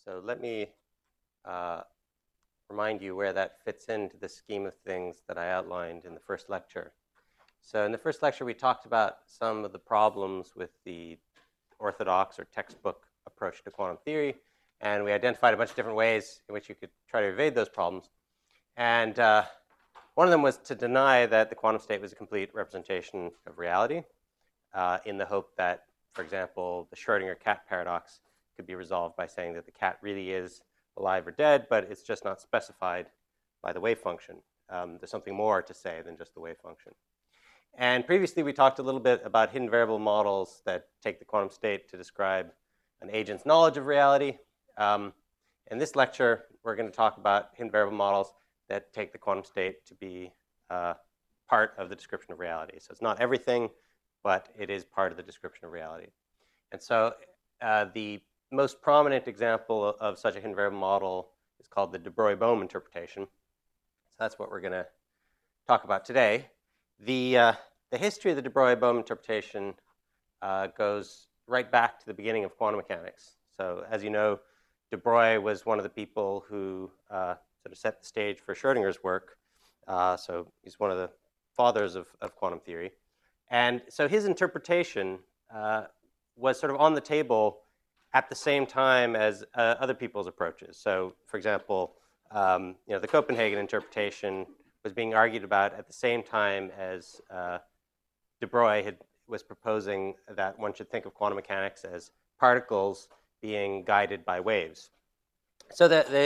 So let me remind you where that fits into the scheme of things that I outlined in the first lecture. So in the first lecture, we talked about some of the problems with the orthodox or textbook approach to quantum theory, and we identified a bunch of different ways in which you could try to evade those problems. And one of them was to deny that the quantum state was a complete representation of reality, in the hope that, for example, the Schrodinger cat paradox could be resolved by saying that the cat really is alive or dead, but it's just not specified by the wave function. There's something more to say than just the wave function. And previously, we talked a little bit about hidden variable models that take the quantum state to describe an agent's knowledge of reality. In this lecture, we're going to talk about hidden variable models that take the quantum state to be part of the description of reality. So it's not everything, but it is part of the description of reality. And so the most prominent example of such a hidden variable model is called the de Broglie-Bohm interpretation. So that's what we're going to talk about today. The history of the de Broglie-Bohm interpretation goes right back to the beginning of quantum mechanics. So as you know, de Broglie was one of the people who sort of set the stage for Schrodinger's work. So he's one of the fathers of quantum theory. And so his interpretation was sort of on the table at the same time as other people's approaches. So, for example, the Copenhagen interpretation was being argued about at the same time as de Broglie was proposing that one should think of quantum mechanics as particles being guided by waves. So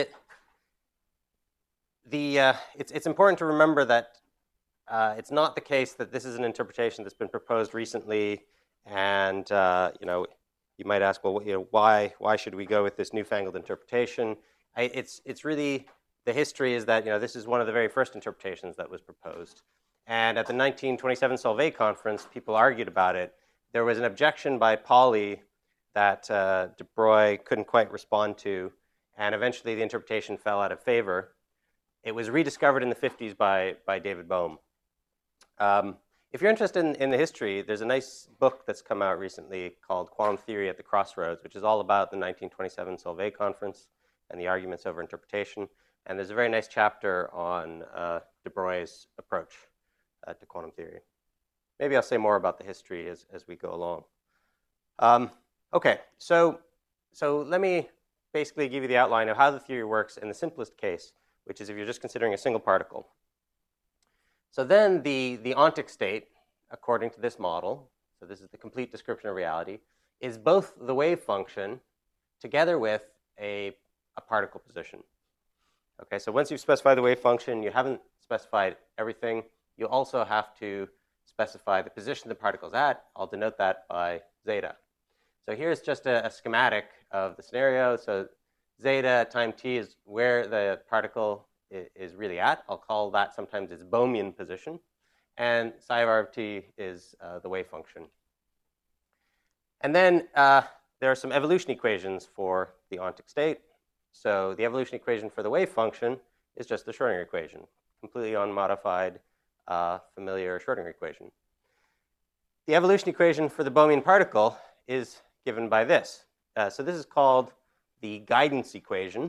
it's important to remember that it's not the case that this is an interpretation that's been proposed recently, and you might ask, well, why should we go with this newfangled interpretation? It's really, the history is that this is one of the very first interpretations that was proposed. And at the 1927 Solvay conference, people argued about it. There was an objection by Pauli that de Broglie couldn't quite respond to, and eventually the interpretation fell out of favor. It was rediscovered in the 50s by David Bohm. If you're interested in the history, there's a nice book that's come out recently called Quantum Theory at the Crossroads, which is all about the 1927 Solvay conference and the arguments over interpretation. And there's a very nice chapter on de Broglie's approach to quantum theory. Maybe I'll say more about the history as we go along. Okay, so let me basically give you the outline of how the theory works in the simplest case, which is if you're just considering a single particle. So then the ontic state, according to this model, so this is the complete description of reality, is both the wave function together with a particle position. Okay, so once you've specified the wave function, you haven't specified everything. You also have to specify the position the particle's at. I'll denote that by zeta. So here's just a schematic of the scenario. So zeta at time t is where the particle is really at. I'll call that sometimes its Bohmian position. And psi of r of t is the wave function. And then there are some evolution equations for the ontic state. So the evolution equation for the wave function is just the Schrodinger equation, completely unmodified, familiar Schrodinger equation. The evolution equation for the Bohmian particle is given by this. So this is called the guidance equation.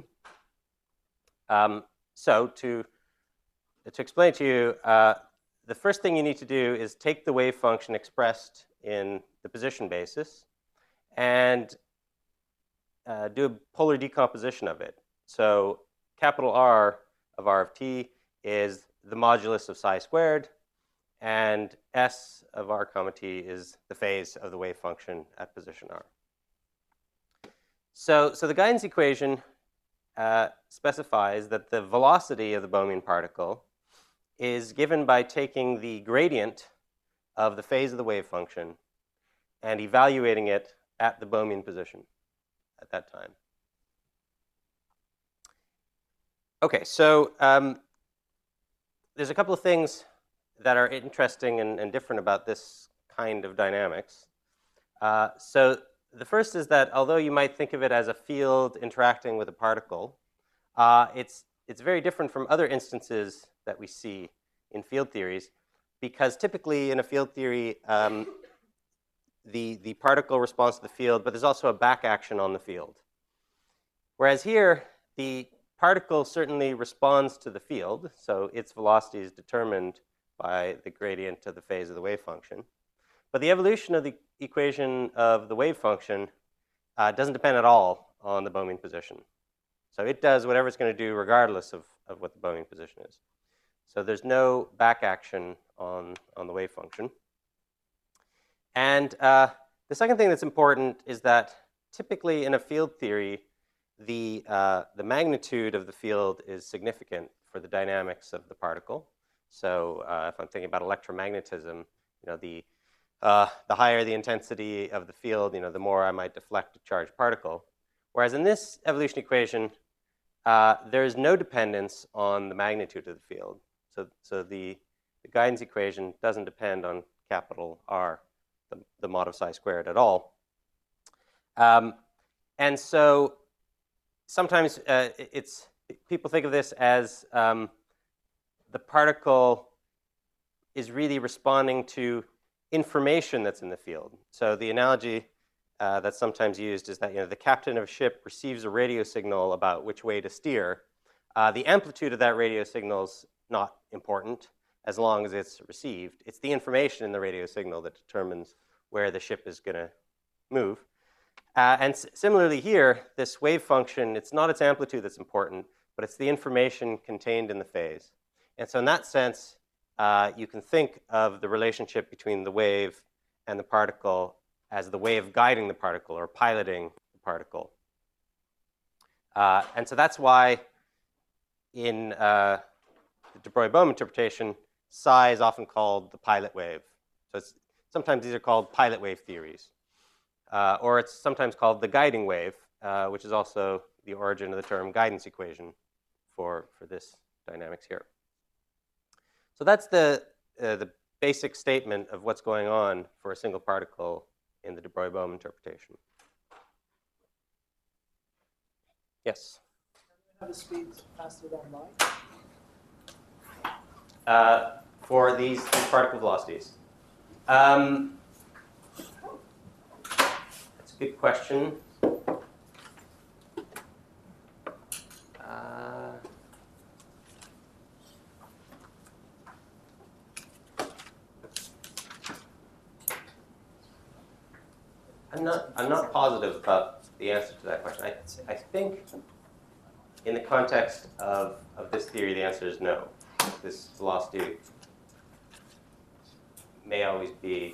So to explain to you, the first thing you need to do is take the wave function expressed in the position basis and do a polar decomposition of it. So capital R of r of t is the modulus of psi squared, and S of r comma t is the phase of the wave function at position r. So the guidance equation specifies that the velocity of the Bohmian particle is given by taking the gradient of the phase of the wave function and evaluating it at the Bohmian position at that time. Okay, so there's a couple of things that are interesting and different about this kind of dynamics. So the first is that although you might think of it as a field interacting with a particle, it's very different from other instances that we see in field theories, because typically in a field theory, the particle responds to the field, but there's also a back action on the field. Whereas here, the particle certainly responds to the field, so its velocity is determined by the gradient of the phase of the wave function. But the evolution of the equation of the wave function doesn't depend at all on the Bohm position. So it does whatever it's going to do regardless of what the Bohm position is. So there's no back action on the wave function. And the second thing that's important is that typically in a field theory, the magnitude of the field is significant for the dynamics of the particle. So if I'm thinking about electromagnetism, the higher the intensity of the field, the more I might deflect a charged particle. Whereas in this evolution equation, there is no dependence on the magnitude of the field. So the guidance equation doesn't depend on capital R, the mod of psi squared at all. And so sometimes people think of this as the particle is really responding to information that's in the field. So the analogy that's sometimes used is that the captain of a ship receives a radio signal about which way to steer. The amplitude of that radio signal is not important as long as it's received. It's the information in the radio signal that determines where the ship is going to move. And similarly here, this wave function, it's not its amplitude that's important, but it's the information contained in the phase. And so in that sense, you can think of the relationship between the wave and the particle as the wave guiding the particle or piloting the particle. And so that's why in the de Broglie-Bohm interpretation, psi is often called the pilot wave. So sometimes these are called pilot wave theories. Or it's sometimes called the guiding wave, which is also the origin of the term guidance equation for this dynamics here. So that's the basic statement of what's going on for a single particle in the de Broglie-Bohm interpretation. Yes? Have the speeds faster than light? For these particle velocities. That's a good question. I'm not positive about the answer to that question. I think in the context of this theory, the answer is no. This velocity may always be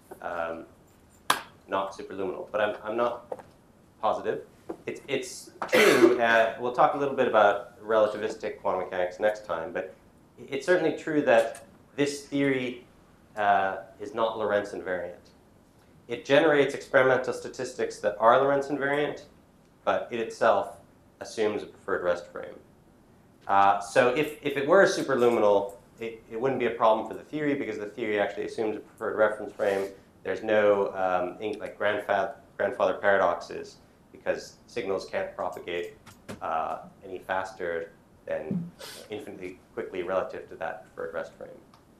not superluminal, but I'm not positive. It's true. We'll talk a little bit about relativistic quantum mechanics next time, but it's certainly true that this theory is not Lorentz invariant. It generates experimental statistics that are Lorentz invariant, but it itself assumes a preferred rest frame. So if it were superluminal, it wouldn't be a problem for the theory because the theory actually assumes a preferred reference frame. There's no like grandfather paradoxes because signals can't propagate any faster than infinitely quickly relative to that preferred rest frame.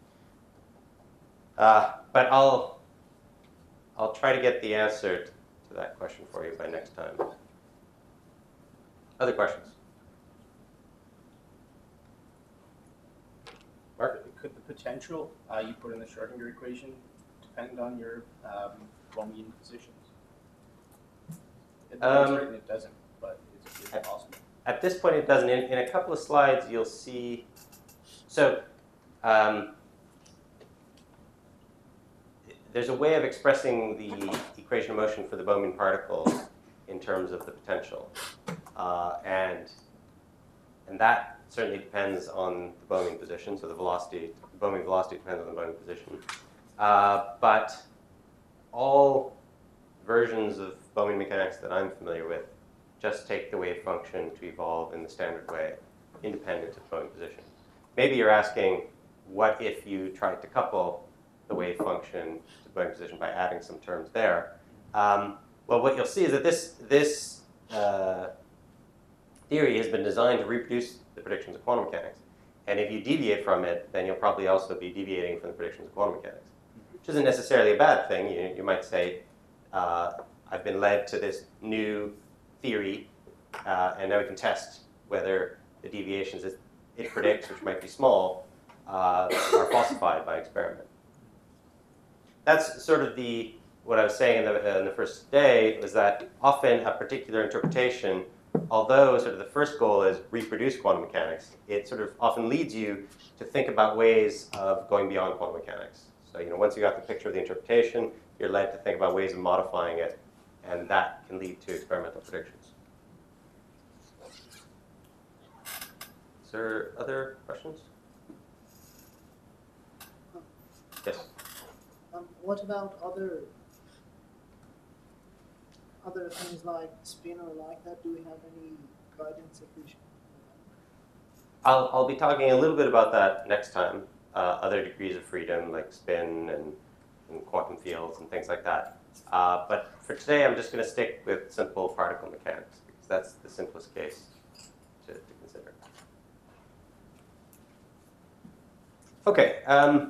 But I'll try to get the answer to that question for you by next time. Other questions? Mark? Could the potential you put in the Schrodinger equation depend on your Bohmian positions? It doesn't, but is it possible? At this point, it doesn't. In a couple of slides, you'll see. So there's a way of expressing the equation of motion for the Bohmian particles in terms of the potential. And that certainly depends on the Bohmian position, so the Bohmian velocity depends on the Bohmian position. But all versions of Bohmian mechanics that I'm familiar with just take the wave function to evolve in the standard way, independent of Bohmian position. Maybe you're asking, what if you tried to couple the wave function to the Bohmian position by adding some terms there? Well, what you'll see is that this theory has been designed to reproduce the predictions of quantum mechanics. And if you deviate from it, then you'll probably also be deviating from the predictions of quantum mechanics, which isn't necessarily a bad thing. You might say, I've been led to this new theory And now we can test whether the deviations that it predicts, which might be small, are falsified by experiment. That's sort of what I was saying in the first day, was that often a particular interpretation, although sort of the first goal is reproduce quantum mechanics, it sort of often leads you to think about ways of going beyond quantum mechanics. So once you got the picture of the interpretation, you're led to think about ways of modifying it, and that can lead to experimental predictions. Is there other questions? Yes. What about other things like spin or like that? Do we have any guidance equation? I'll be talking a little bit about that next time. Other degrees of freedom like spin and quantum fields and things like that. But for today, I'm just going to stick with simple particle mechanics because that's the simplest case to consider. Okay.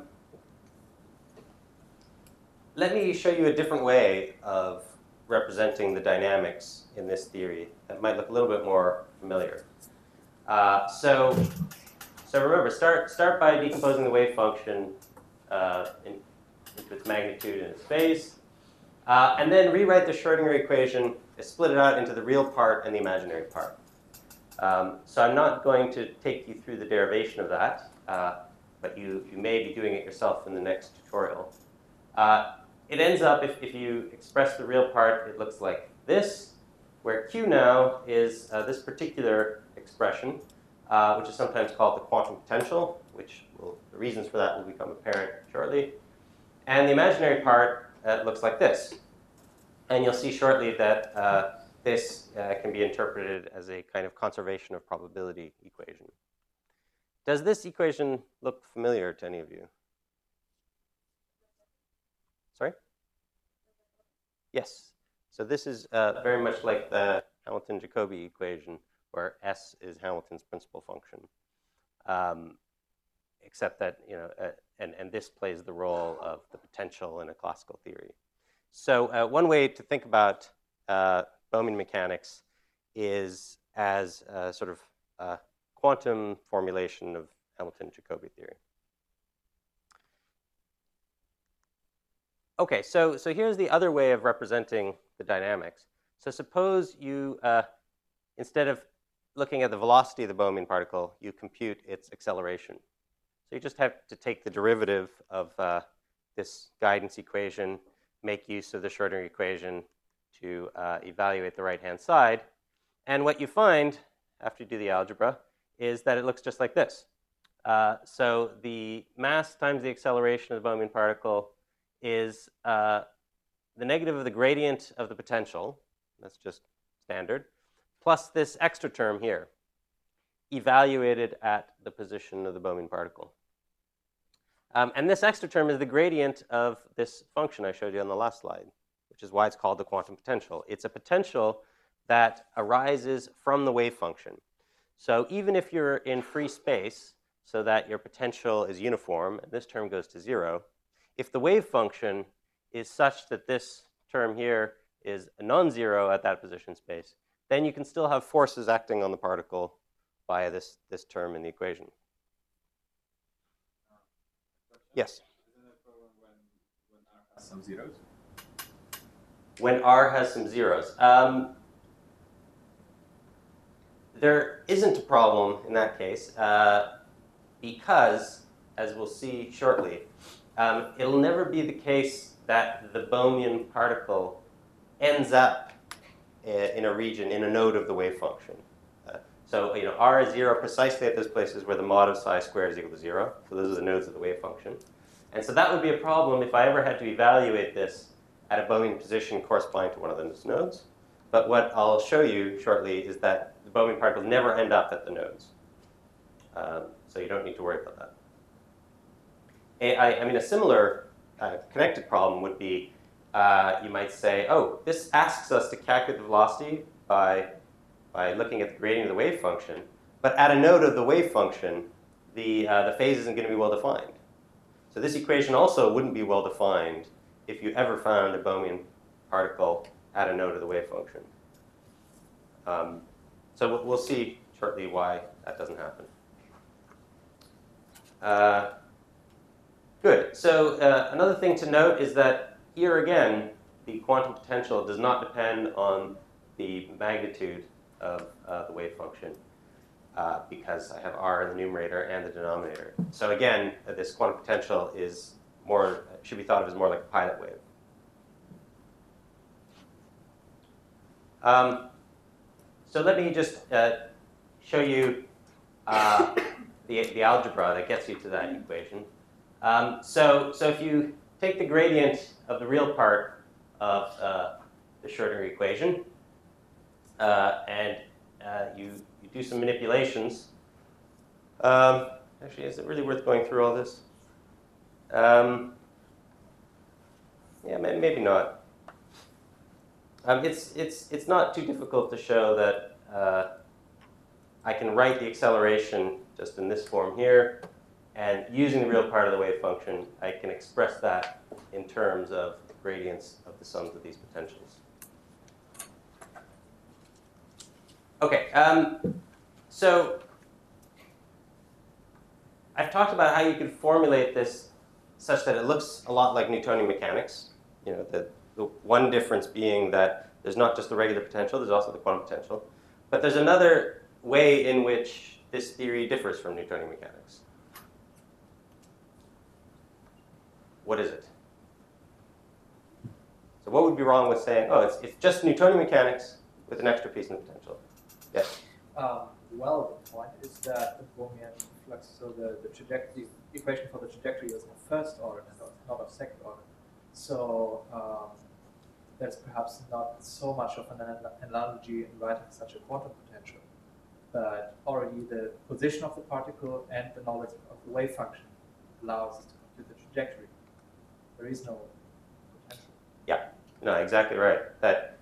Let me show you a different way of representing the dynamics in this theory that might look a little bit more familiar. So remember, start by decomposing the wave function into its magnitude and its phase, and then rewrite the Schrodinger equation, split it out into the real part and the imaginary part. So I'm not going to take you through the derivation of that, but you may be doing it yourself in the next tutorial. It ends up, if you express the real part, it looks like this, where Q now is this particular expression, which is sometimes called the quantum potential, which the reasons for that will become apparent shortly. And the imaginary part looks like this. And you'll see shortly that this can be interpreted as a kind of conservation of probability equation. Does this equation look familiar to any of you? Sorry? Yes. So this is very much like the Hamilton-Jacobi equation, where S is Hamilton's principal function, except that and this plays the role of the potential in a classical theory. So one way to think about Bowman mechanics is as a sort of quantum formulation of Hamilton-Jacobi theory. Okay, so here's the other way of representing the dynamics. So suppose you, instead of looking at the velocity of the Bowman particle, you compute its acceleration. So you just have to take the derivative of this guidance equation, make use of the Schrodinger equation to evaluate the right-hand side. And what you find, after you do the algebra, is that it looks just like this. So the mass times the acceleration of the Bowman particle is the negative of the gradient of the potential, that's just standard, plus this extra term here, evaluated at the position of the Bowman particle. And this extra term is the gradient of this function I showed you on the last slide, which is why it's called the quantum potential. It's a potential that arises from the wave function. So even if you're in free space, so that your potential is uniform, and this term goes to 0, if the wave function is such that this term here is a non-zero at that position space, then you can still have forces acting on the particle via this term in the equation. Yes? Isn't it a problem when R has some zeros? When R has some zeros. There isn't a problem in that case because, as we'll see shortly, it'll never be the case that the Bowman particle ends up in a region, in a node of the wave function. So R is 0 precisely at those places where the mod of psi squared is equal to 0. So those are the nodes of the wave function. And so that would be a problem if I ever had to evaluate this at a Bowman position corresponding to one of those nodes. But what I'll show you shortly is that the Bowman particles never end up at the nodes. So you don't need to worry about that. I mean, a similar connected problem would be, you might say, oh, this asks us to calculate the velocity by looking at the gradient of the wave function. But at a node of the wave function, the phase isn't going to be well defined. So this equation also wouldn't be well defined if you ever found a Bowman particle at a node of the wave function. So we'll see shortly why that doesn't happen. Good. So another thing to note is that here again, the quantum potential does not depend on the magnitude of the wave function because I have r in the numerator and the denominator. So again, this quantum potential is more, should be thought of as more like a pilot wave. So let me just show you the algebra that gets you to that equation. So if you take the gradient of the real part of the Schrodinger equation and you do some manipulations. Actually, is it really worth going through all this? Yeah, maybe not. It's not too difficult to show that I can write the acceleration just in this form here, and using the real part of the wave function, I can express that in terms of gradients of the sums of these potentials. Okay, so I've talked about how you can formulate this such that it looks a lot like Newtonian mechanics. You know, the one difference being that there's not just the regular potential, there's also the quantum potential. But there's another way in which this theory differs from Newtonian mechanics. What is it? So what would be wrong with saying, oh, it's just Newtonian mechanics with an extra piece in the potential? Yes? Well, the point is that the Bohmian flux, so the trajectory, the equation for the trajectory is of first order and not of second order. So there's perhaps not so much of an analogy in writing such a quantum potential, but already the position of the particle and the knowledge of the wave function allows us to compute the trajectory. There is no potential. Yeah, no, exactly right. That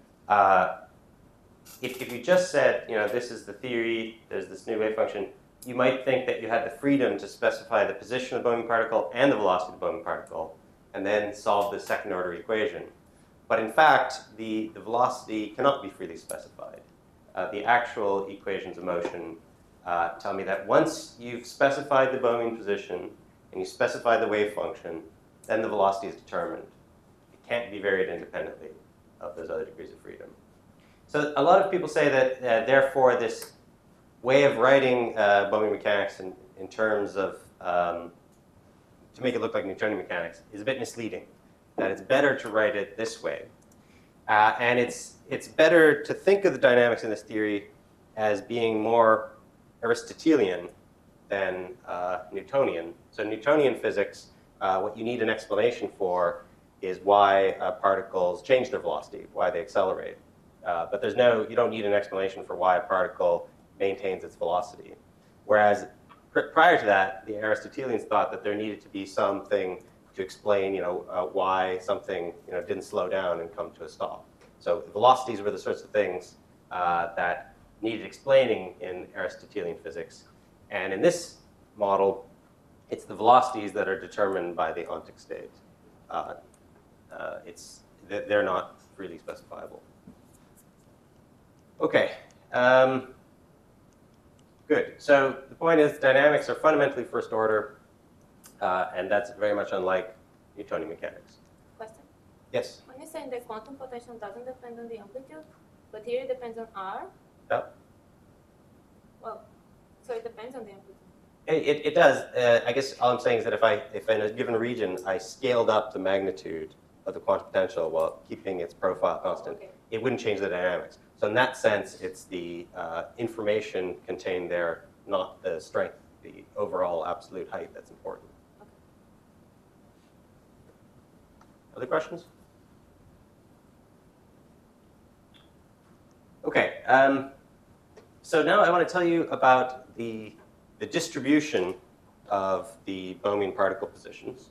if you just said, you know, this is the theory, there's this new wave function, you might think that you had the freedom to specify the position of the Bohmian particle and the velocity of the Bohmian particle, and then solve the second order equation. But in fact, the velocity cannot be freely specified. The actual equations of motion tell me that once you've specified the Bohmian position and you specify the wave function, then the velocity is determined. It can't be varied independently of those other degrees of freedom. So a lot of people say that, therefore, this way of writing Bohmian mechanics in terms of, to make it look like Newtonian mechanics, is a bit misleading. That it's better to write it this way. And it's better to think of the dynamics in this theory as being more Aristotelian than Newtonian. So Newtonian physics, what you need an explanation for is why particles change their velocity, why they accelerate. But you don't need an explanation for why a particle maintains its velocity. Whereas prior to that, the Aristotelians thought that there needed to be something to explain, why something, didn't slow down and come to a stop. So the velocities were the sorts of things that needed explaining in Aristotelian physics. And in this model, it's the velocities that are determined by the ontic state. They're not freely specifiable. Okay. Good. So the point is dynamics are fundamentally first order, and that's very much unlike Newtonian mechanics. Question? Yes? When you're saying the quantum potential doesn't depend on the amplitude, but here it depends on r? Yep. Well, so it depends on the amplitude. It does. I guess all I'm saying is that if in a given region I scaled up the magnitude of the quantum potential while keeping its profile constant, Okay. it wouldn't change the dynamics. So in that sense, it's the information contained there, not the strength, the overall absolute height that's important. Okay. Other questions? Okay. So now I want to tell you about the distribution of the Bohmian particle positions.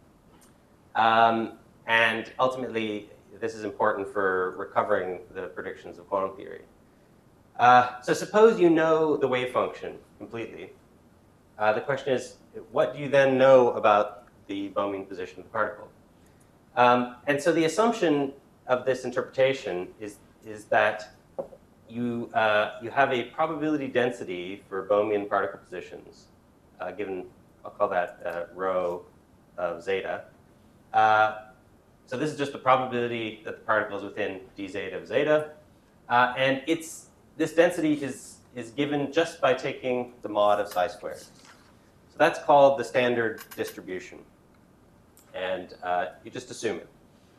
And ultimately, this is important for recovering the predictions of quantum theory. So suppose you know the wave function completely. The question is, what do you then know about the Bohmian position of the particle? And so the assumption of this interpretation is that you have a probability density for Bohmian particle positions, given, I'll call that rho of zeta. So this is just the probability that the particle is within d zeta of zeta. And this density is given just by taking the mod of psi squared. So that's called the standard distribution. And you just assume it.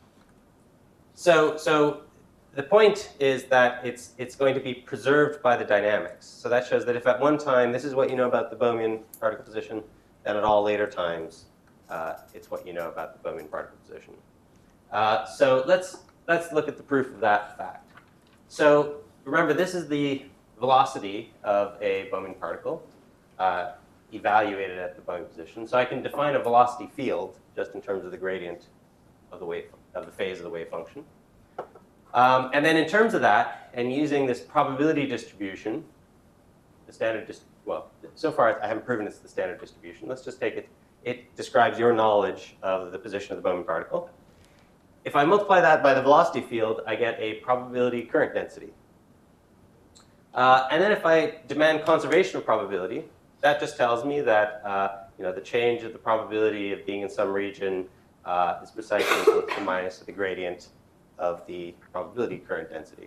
So the point is that it's going to be preserved by the dynamics. So that shows that if at one time this is what you know about the Bohmian particle position, then at all later times it's what you know about the Bohmian particle position. So let's look at the proof of that fact. So remember, this is the velocity of a Bohmian particle evaluated at the Bohmian position. So I can define a velocity field just in terms of the gradient of the phase of the wave function. And then in terms of that, and using this probability distribution, the standard, well, so far I haven't proven it's the standard distribution. Let's just take it. It describes your knowledge of the position of the Bohmian particle. If I multiply that by the velocity field, I get a probability current density. And then if I demand conservation of probability, that just tells me that the change of the probability of being in some region is precisely equal to the minus of the gradient of the probability current density.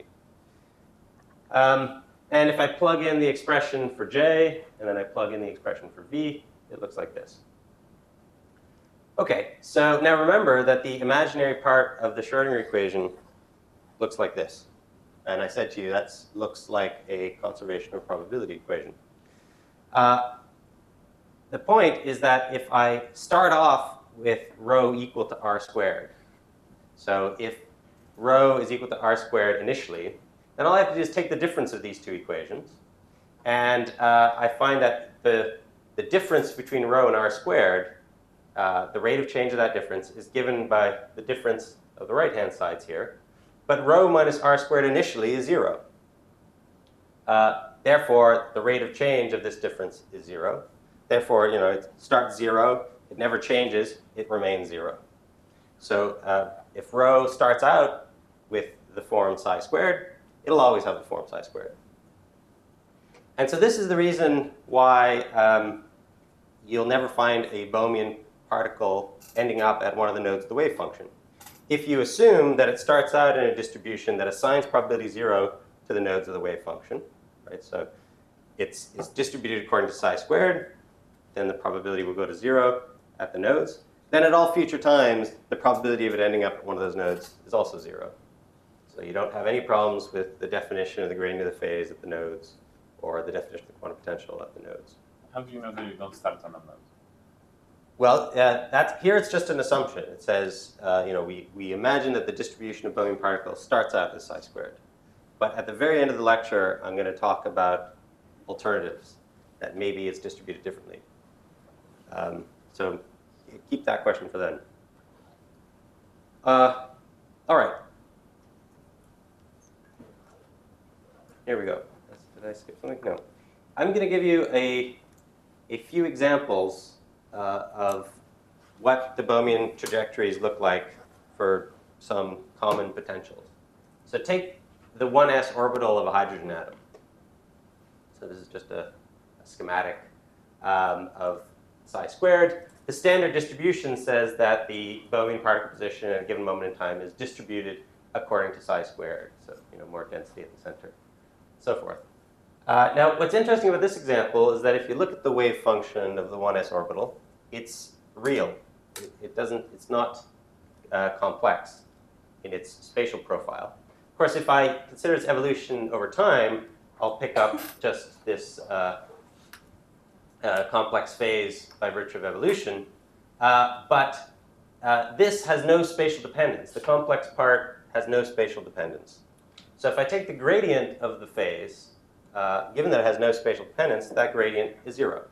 And if I plug in the expression for J, and then I plug in the expression for V, it looks like this. OK, so now remember that the imaginary part of the Schrodinger equation looks like this. And I said to you, that looks like a conservation of probability equation. The point is that if I start off with rho equal to r squared, so if rho is equal to r squared initially, then all I have to do is take the difference of these two equations. And I find that the difference between rho and r squared, the rate of change of that difference, is given by the difference of the right-hand sides here. But rho minus r squared initially is 0. Therefore, the rate of change of this difference is 0. Therefore, it starts 0. It never changes. It remains 0. So if rho starts out with the form psi squared, it'll always have the form psi squared. And so this is the reason why you'll never find a Bohmian particle ending up at one of the nodes of the wave function. If you assume that it starts out in a distribution that assigns probability 0 to the nodes of the wave function, right? So it's distributed according to psi squared, then the probability will go to 0 at the nodes. Then at all future times, the probability of it ending up at one of those nodes is also 0. So you don't have any problems with the definition of the gradient of the phase at the nodes or the definition of the quantum potential at the nodes. How do you know that you don't start on a node? Well, here it's just an assumption. It says, we imagine that the distribution of Bohmian particles starts out as psi squared. But at the very end of the lecture, I'm going to talk about alternatives, that maybe it's distributed differently. So keep that question for then. All right. Here we go. Did I skip something? No. I'm going to give you a few examples of what the Bohmian trajectories look like for some common potentials. So take the 1s orbital of a hydrogen atom. So this is just a schematic of psi squared. The standard distribution says that the Bohmian particle position at a given moment in time is distributed according to psi squared. So more density at the center, so forth. Now, what's interesting about this example is that if you look at the wave function of the 1s orbital, it's real. It's not complex in its spatial profile. Of course, if I consider its evolution over time, I'll pick up just this complex phase by virtue of evolution. But this has no spatial dependence. The complex part has no spatial dependence. So if I take the gradient of the phase, given that it has no spatial dependence, that gradient is 0.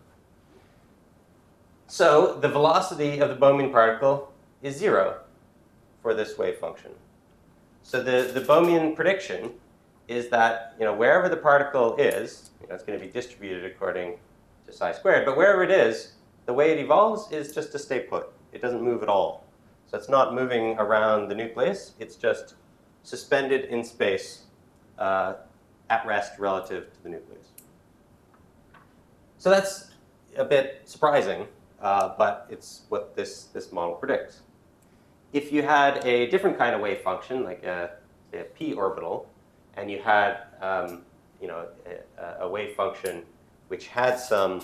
So the velocity of the Bohmian particle is 0 for this wave function. So the Bohmian prediction is that wherever the particle is, it's going to be distributed according to psi squared. But wherever it is, the way it evolves is just to stay put. It doesn't move at all. So it's not moving around the nucleus. It's just suspended in space at at rest relative to the nucleus. So that's a bit surprising, but it's what this model predicts. If you had a different kind of wave function, like say a p orbital, and you had a wave function which had some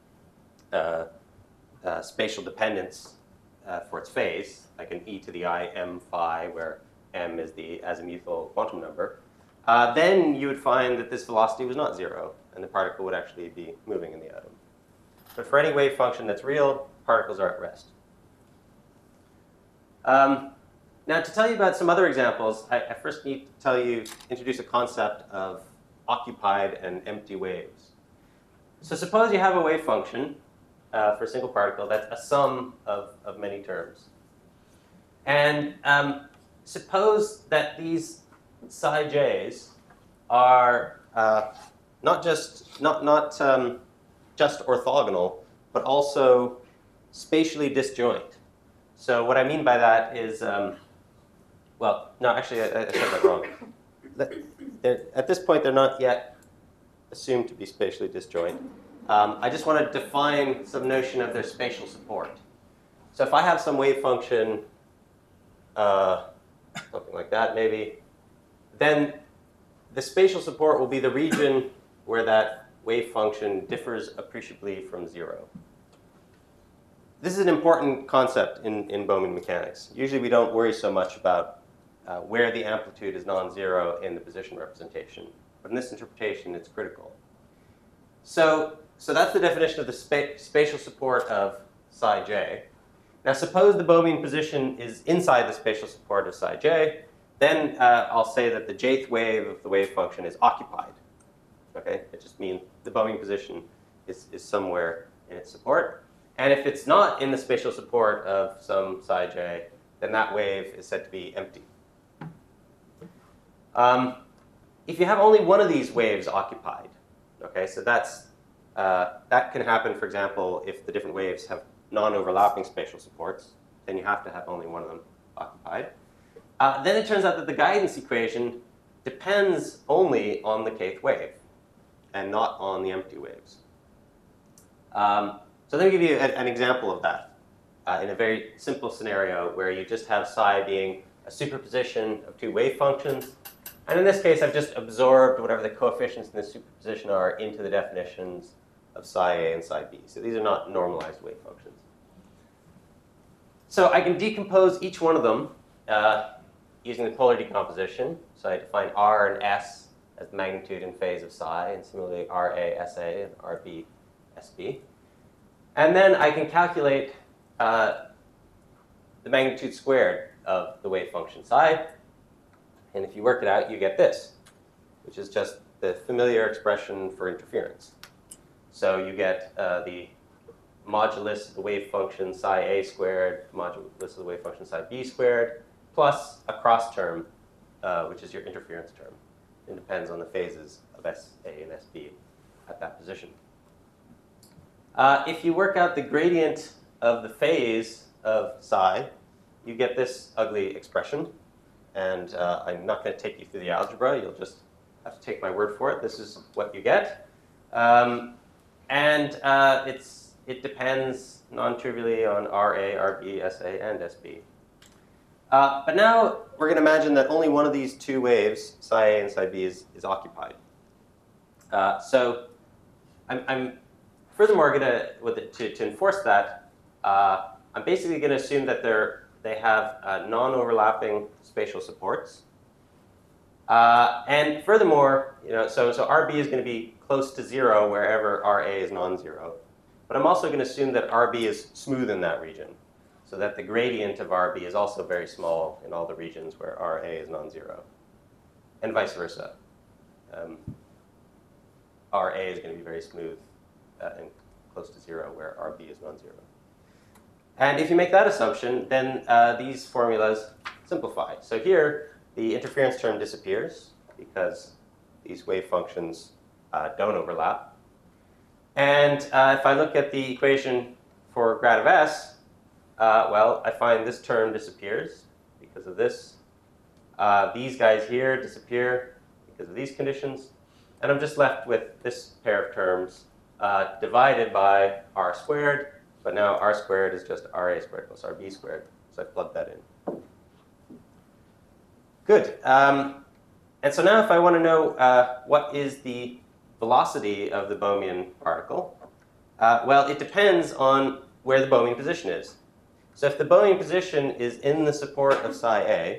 spatial dependence for its phase, like an e to the I m phi, where m is the azimuthal quantum number, then you would find that this velocity was not zero, and the particle would actually be moving in the atom. But for any wave function that's real, particles are at rest. Now, to tell you about some other examples, I first need to introduce a concept of occupied and empty waves. So suppose you have a wave function for a single particle that's a sum of many terms. And suppose that these psi j's are not just orthogonal, but also spatially disjoint. So what I mean by that is, well, no, actually, I said that wrong. At this point, they're not yet assumed to be spatially disjoint. I just want to define some notion of their spatial support. So if I have some wave function, something like that maybe, then the spatial support will be the region where that wave function differs appreciably from zero. This is an important concept in Bowman mechanics. Usually we don't worry so much about where the amplitude is non-zero in the position representation. But in this interpretation, it's critical. So that's the definition of the spatial support of psi j. Now suppose the Bohmian position is inside the spatial support of psi j, then I'll say that the jth wave of the wave function is occupied. Okay? It just means the Bohmian position is somewhere in its support. And if it's not in the spatial support of some psi j, then that wave is said to be empty. If you have only one of these waves occupied, okay, so that can happen, for example, if the different waves have non-overlapping spatial supports, then you have to have only one of them occupied. Then it turns out that the guidance equation depends only on the kth wave and not on the empty waves. So let me give you an example of that in a very simple scenario where you just have psi being a superposition of two wave functions. And in this case, I've just absorbed whatever the coefficients in the superposition are into the definitions of psi a and psi b. So these are not normalized wave functions. So I can decompose each one of them using the polar decomposition. So I define r and s as the magnitude and phase of psi, and similarly ra, sa, and rb, sb. And then I can calculate the magnitude squared of the wave function psi. And if you work it out, you get this, which is just the familiar expression for interference. So you get the modulus of the wave function psi a squared, modulus of the wave function psi b squared, plus a cross term, which is your interference term. It depends on the phases of SA and SB at that position. If you work out the gradient of the phase of psi, you get this ugly expression. And I'm not going to take you through the algebra. You'll just have to take my word for it. This is what you get. It depends non-trivially on RA, RB, SA, and SB. But now we're going to imagine that only one of these two waves, psi A and psi B, is occupied. So I'm furthermore going to enforce that, I'm basically going to assume that they have non-overlapping spatial supports. And furthermore, so RB is going to be close to zero wherever RA is non-zero. But I'm also going to assume that RB is smooth in that region, so that the gradient of RB is also very small in all the regions where RA is non-zero, and vice versa. RA is going to be very smooth and close to zero where RB is non-zero. And if you make that assumption, then these formulas simplify. So here, the interference term disappears because these wave functions don't overlap. And if I look at the equation for grad of S, well, I find this term disappears because of this. These guys here disappear because of these conditions. and I'm just left with this pair of terms divided by r squared, but now r squared is just ra squared plus rb squared, so I plugged that in. Good. And so now if I want to know what is the velocity of the Bohmian particle, well, it depends on where the Bohmian position is. So if the Bohmian position is in the support of psi a,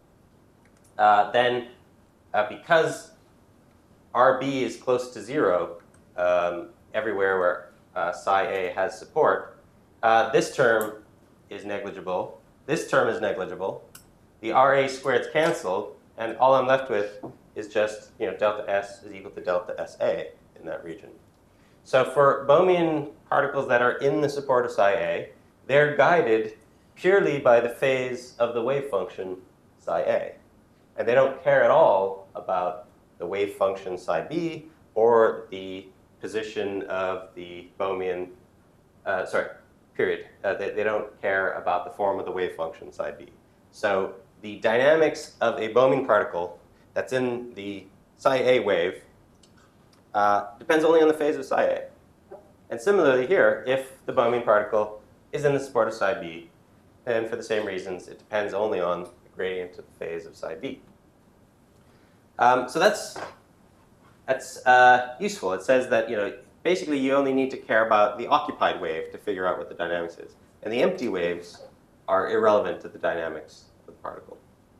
then because RB is close to 0 everywhere where psi a has support, this term is negligible. This term is negligible. The RA squareds canceled, and all I'm left with is just delta S is equal to delta SA in that region. So for Bohmian particles that are in the support of psi a, they're guided purely by the phase of the wave function psi a. And they don't care at all about the wave function psi b or the position of the Bohmian, period. They don't care about the form of the wave function psi b. So the dynamics of a Bohmian particle that's in the psi a wave depends only on the phase of psi a. And similarly here, if the Bohmian particle is in the support of psi b, then for the same reasons, it depends only on the gradient of the phase of psi b. So that's useful. It says that basically you only need to care about the occupied wave to figure out what the dynamics is, and the empty waves are irrelevant to the dynamics of the particle.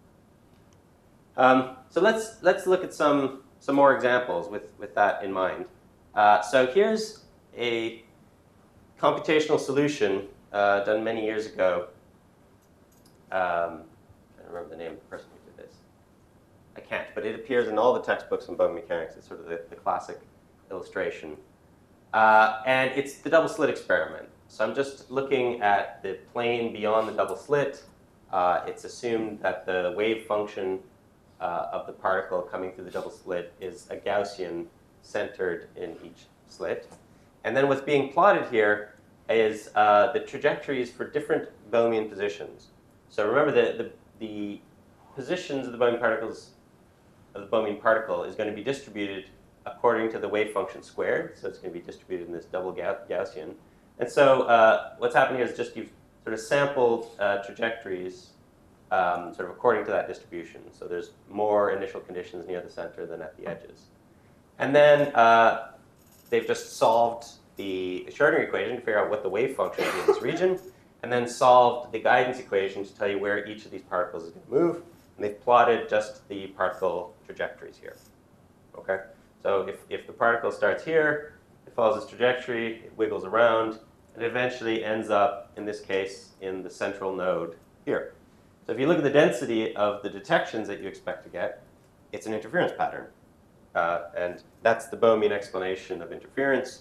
So let's look at some more examples with that in mind. So here's a computational solution done many years ago. I don't remember the name of the person who did this. I can't, but it appears in all the textbooks on Bohmian mechanics. It's sort of the classic illustration. And it's the double slit experiment. So I'm just looking at the plane beyond the double slit. It's assumed that the wave function of the particle coming through the double slit is a Gaussian centered in each slit. And then what's being plotted here is the trajectories for different Bohmian positions. So remember the positions of the Bohmian particles of the Bohmian particle is going to be distributed according to the wave function squared. So it's going to be distributed in this double Gaussian. And so what's happening here is just you've sort of sampled trajectories sort of according to that distribution. So there's more initial conditions near the center than at the edges. And then they've just solved the Schrodinger equation to figure out what the wave function is in this region, and then solved the guidance equation to tell you where each of these particles is going to move. And they've plotted just the particle trajectories here. Okay? So if the particle starts here, it follows its trajectory, it wiggles around, and eventually ends up, in this case, in the central node here. So if you look at the density of the detections that you expect to get, it's an interference pattern. And that's the Bohmian explanation of interference.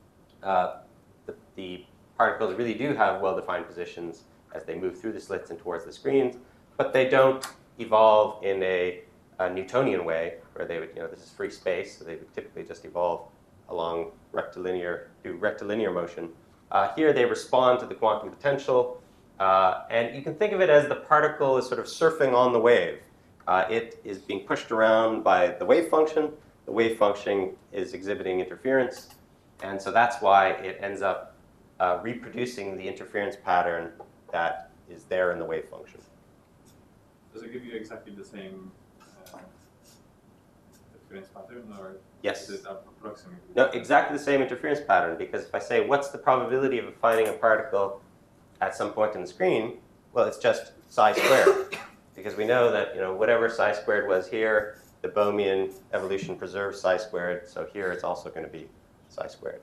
The particles really do have well-defined positions as they move through the slits and towards the screens, but they don't evolve in a Newtonian way, where they would, this is free space, so they would typically just evolve along do rectilinear motion. Here they respond to the quantum potential, and you can think of it as the particle is sort of surfing on the wave. It is being pushed around by the wave function. The wave function is exhibiting interference, and so that's why it ends up reproducing the interference pattern that is there in the wave function. Does it give you exactly the same interference pattern, or Yes. is it approximately? No, exactly the same interference pattern, because if I say, what's the probability of finding a particle at some point in the screen? Well, it's just psi squared, because we know that whatever psi squared was here, the Bohmian evolution preserves psi squared, so here it's also going to be psi squared.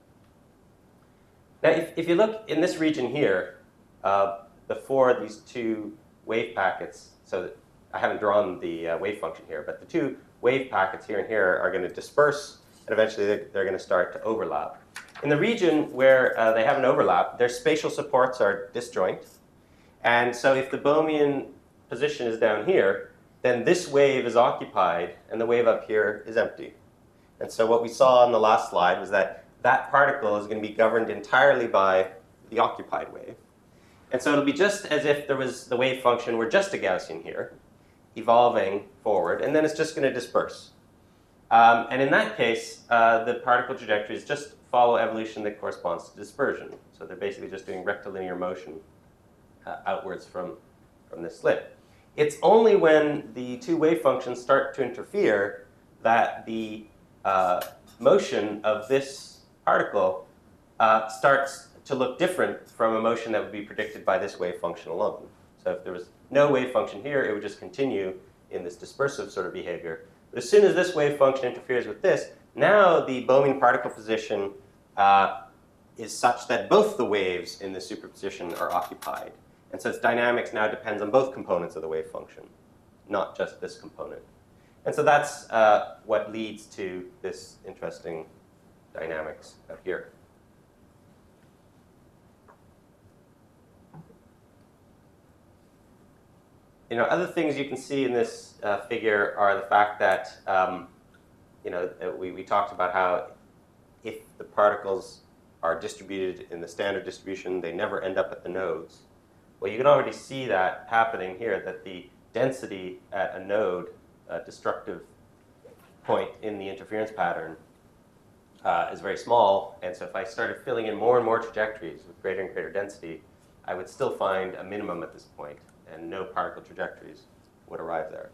Now, if you look in this region here, before these two wave packets, so I haven't drawn the wave function here, but the two wave packets here and here are going to disperse, and eventually they're going to start to overlap. In the region where they have an overlap, their spatial supports are disjoint. And so if the Bohmian position is down here, then this wave is occupied, and the wave up here is empty. And so what we saw on the last slide was that that particle is going to be governed entirely by the occupied wave. And so it'll be just as if there was the wave function were just a Gaussian here, evolving forward, and then it's just going to disperse. And in that case, the particle trajectories just follow evolution that corresponds to dispersion. So they're basically just doing rectilinear motion outwards from this slit. It's only when the two wave functions start to interfere that the motion of this particle starts to look different from a motion that would be predicted by this wave function alone. So if there was no wave function here, it would just continue in this dispersive sort of behavior. But as soon as this wave function interferes with this, now the Bohmian particle position is such that both the waves in the superposition are occupied. And so its dynamics now depends on both components of the wave function, not just this component. And so that's what leads to this interesting dynamics up here. You know, other things you can see in this figure are the fact that, you know, we talked about how if the particles are distributed in the standard distribution, they never end up at the nodes. Well, you can already see that happening here, that the density at a node, a destructive point in the interference pattern, is very small. And so if I started filling in more and more trajectories with greater and greater density, I would still find a minimum at this point, and no particle trajectories would arrive there.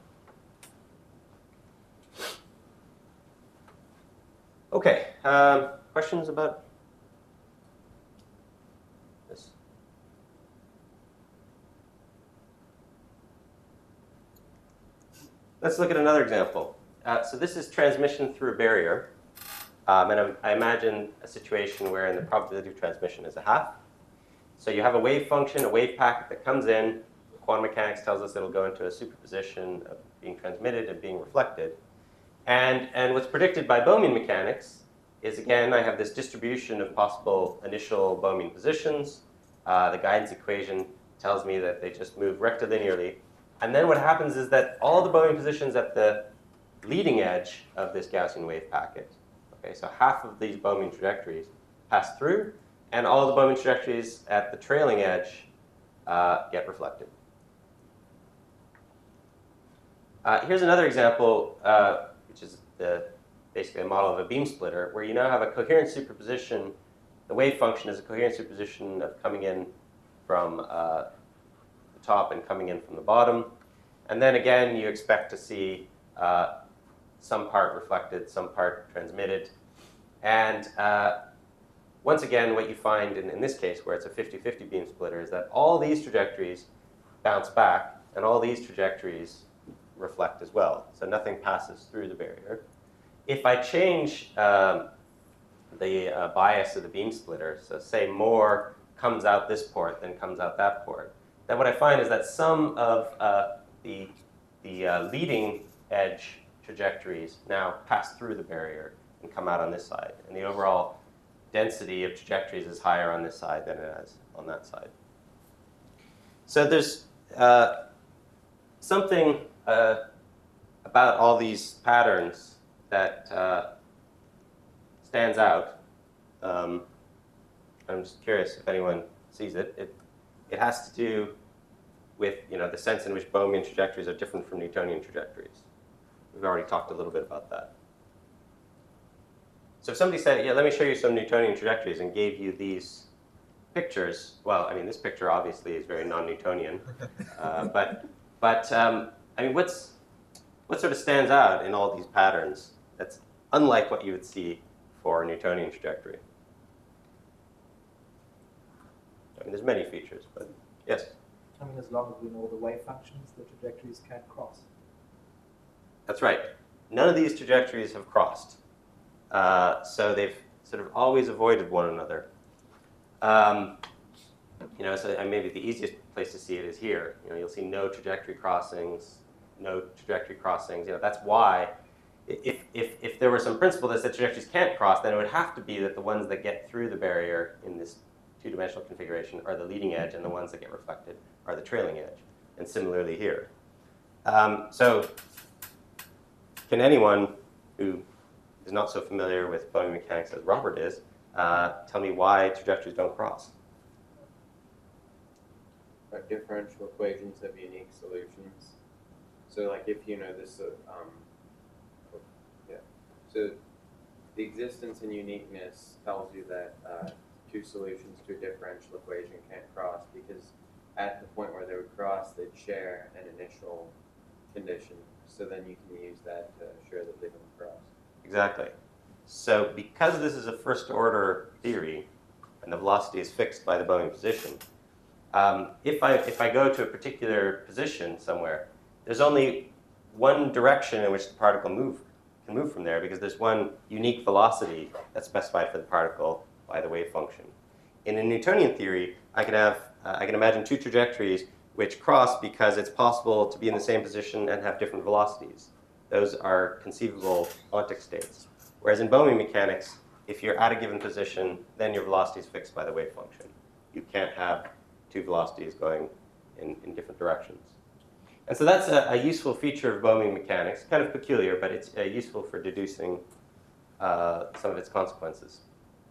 Okay, questions about this? Let's look at another example. So this is transmission through a barrier. And I imagine a situation where the probability of transmission is 1/2. So you have a wave function, a wave packet that comes in. Quantum mechanics tells us it'll go into a superposition of being transmitted and being reflected. And what's predicted by Bohmian mechanics is, again, I have this distribution of possible initial Bohmian positions. The guidance equation tells me that they just move rectilinearly. And then what happens is that all the Bohmian positions at the leading edge of this Gaussian wave packet, okay, so 1/2 of these Bohmian trajectories pass through, and all the Bohmian trajectories at the trailing edge get reflected. Here's another example, which is basically a model of a beam splitter, where you now have a coherent superposition. The wave function is a coherent superposition of coming in from the top and coming in from the bottom. And then again, you expect to see some part reflected, some part transmitted. And once again, what you find in this case, where it's a 50-50 beam splitter, is that all these trajectories bounce back, and all these trajectories reflect as well. So nothing passes through the barrier. If I change the bias of the beam splitter, so say more comes out this port than comes out that port, then what I find is that some of the leading edge trajectories now pass through the barrier and come out on this side. And the overall density of trajectories is higher on this side than it is on that side. So there's something about all these patterns that stands out. I'm just curious if anyone sees it. It has to do with, you know, the sense in which Bohmian trajectories are different from Newtonian trajectories. We've already talked a little bit about that. So if somebody said, yeah, let me show you some Newtonian trajectories, and gave you these pictures, well, I mean, this picture obviously is very non-Newtonian, but I mean, what sort of stands out in all these patterns that's unlike what you would see for a Newtonian trajectory? I mean, there's many features, but yes? I mean, as long as we know the wave functions, the trajectories can't cross. That's right. None of these trajectories have crossed. So they've sort of always avoided one another. You know, so maybe the easiest place to see it is here. You know, you'll see no trajectory crossings, no trajectory crossings. You know, that's why if there were some principle that said trajectories can't cross, then it would have to be that the ones that get through the barrier in this two-dimensional configuration are the leading edge, and the ones that get reflected are the trailing edge. And similarly here. So can anyone who is not so familiar with Bohmian mechanics as Robert is, tell me why trajectories don't cross? Our differential equations have unique solutions. So, like, if you know this, yeah. So the existence and uniqueness tells you that two solutions to a differential equation can't cross because at the point where they would cross, they'd share an initial condition. So then you can use that to assure that they don't cross. Exactly. So because this is a first order theory and the velocity is fixed by the Boeing position, if I go to a particular position somewhere, there's only one direction in which the particle can move from there because there's one unique velocity that's specified for the particle by the wave function. In a Newtonian theory, I can imagine two trajectories which cross because it's possible to be in the same position and have different velocities. Those are conceivable ontic states. Whereas in Bohmian mechanics, if you're at a given position, then your velocity is fixed by the wave function. You can't have two velocities going in different directions. And so that's a useful feature of Bohmian mechanics, kind of peculiar, but it's useful for deducing some of its consequences.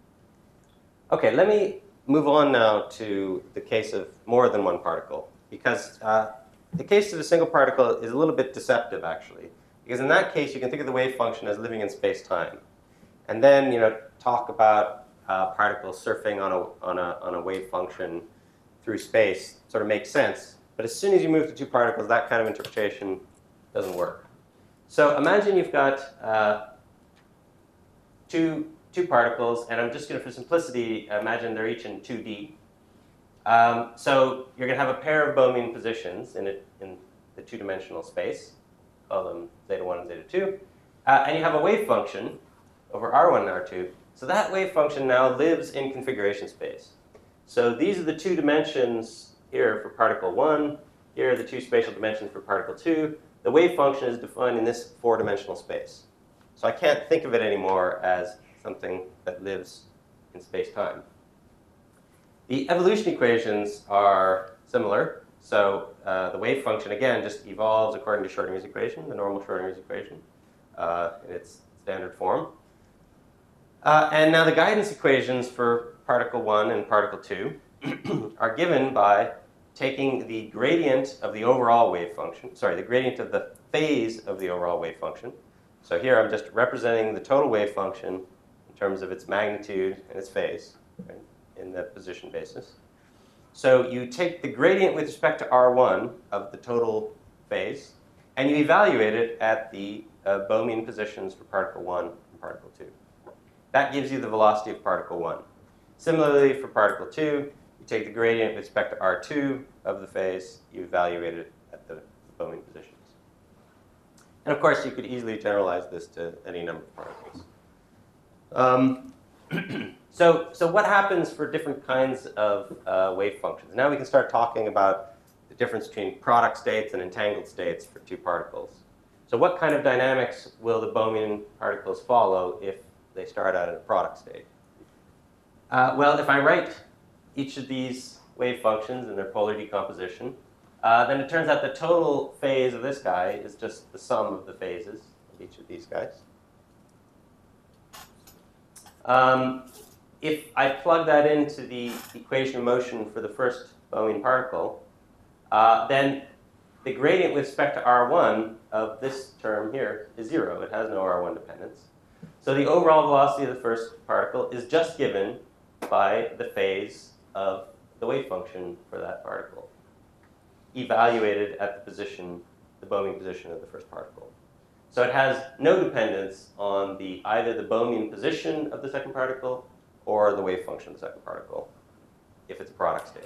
Okay, let me move on now to the case of more than one particle, because the case of a single particle is a little bit deceptive, actually, because in that case, you can think of the wave function as living in space-time, and then talk about particles surfing on a wave function through space sort of makes sense. But as soon as you move to two particles, that kind of interpretation doesn't work. So imagine you've got two particles, and I'm just going to, for simplicity, imagine they're each in 2D. So you're going to have a pair of Bohmian positions in the two-dimensional space. Call them zeta 1 and zeta 2. And you have a wave function over R1 and R2. So that wave function now lives in configuration space. So these are the two dimensions here for particle 1. Here are the two spatial dimensions for particle 2. The wave function is defined in this four-dimensional space. So I can't think of it anymore as something that lives in space-time. The evolution equations are similar. So the wave function, again, just evolves according to Schrödinger's equation, the normal Schrödinger's equation, in its standard form. And now the guidance equations for particle 1 and particle 2 are given by taking the gradient of the overall wave function, the gradient of the phase of the overall wave function. So here I'm just representing the total wave function in terms of its magnitude and its phase, right, in the position basis. So you take the gradient with respect to R1 of the total phase, and you evaluate it at the Bohmian positions for particle 1 and particle 2. That gives you the velocity of particle 1. Similarly, for particle 2, you take the gradient with respect to R2 of the phase, you evaluate it at the Bohmian positions. And of course, you could easily generalize this to any number of particles. So what happens for different kinds of wave functions? Now we can start talking about the difference between product states and entangled states for two particles. So what kind of dynamics will the Bohmian particles follow if they start out in a product state? Well, if I write each of these wave functions in their polar decomposition, then it turns out the total phase of this guy is just the sum of the phases of each of these guys. If I plug that into the equation of motion for the first Bohmian particle, then the gradient with respect to R1 of this term here is 0. It has no R1 dependence. So the overall velocity of the first particle is just given by the phase of the wave function for that particle, evaluated at the position, the Bohmian position of the first particle. So it has no dependence on either the Bohmian position of the second particle or the wave function of the second particle, if it's a product state.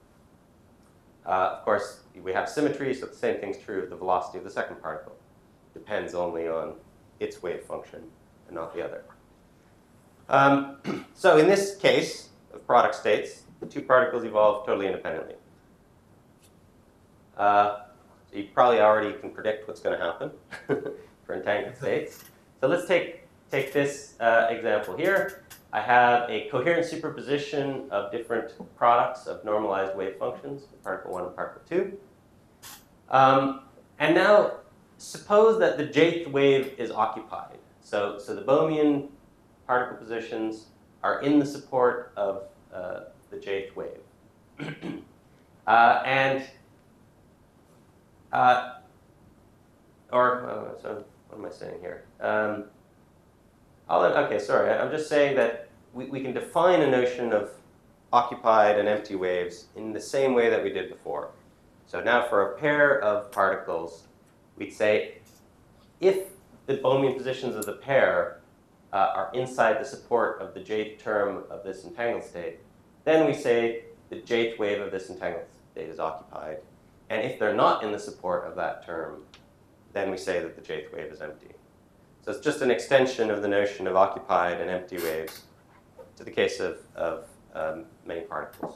Of course, we have symmetry, so the same thing's true of the velocity of the second particle. It depends only on its wave function and not the other. So in this case of product states, the two particles evolve totally independently. So you probably already can predict what's going to happen for entangled states. So let's take this example here. I have a coherent superposition of different products of normalized wave functions, particle 1 and particle 2. And now suppose that the jth wave is occupied. So the Bohmian particle positions are in the support of the jth wave. So what am I saying here? Okay, sorry. I'm just saying that we can define a notion of occupied and empty waves in the same way that we did before. So now for a pair of particles, we'd say if the Bohmian positions of the pair are inside the support of the jth term of this entangled state, then we say the jth wave of this entangled state is occupied. And if they're not in the support of that term, then we say that the jth wave is empty. So it's just an extension of the notion of occupied and empty waves to the case of many particles.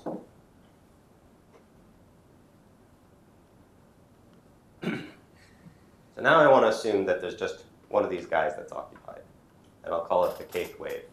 So now I want to assume that there's just one of these guys that's occupied, and I'll call it the kth wave.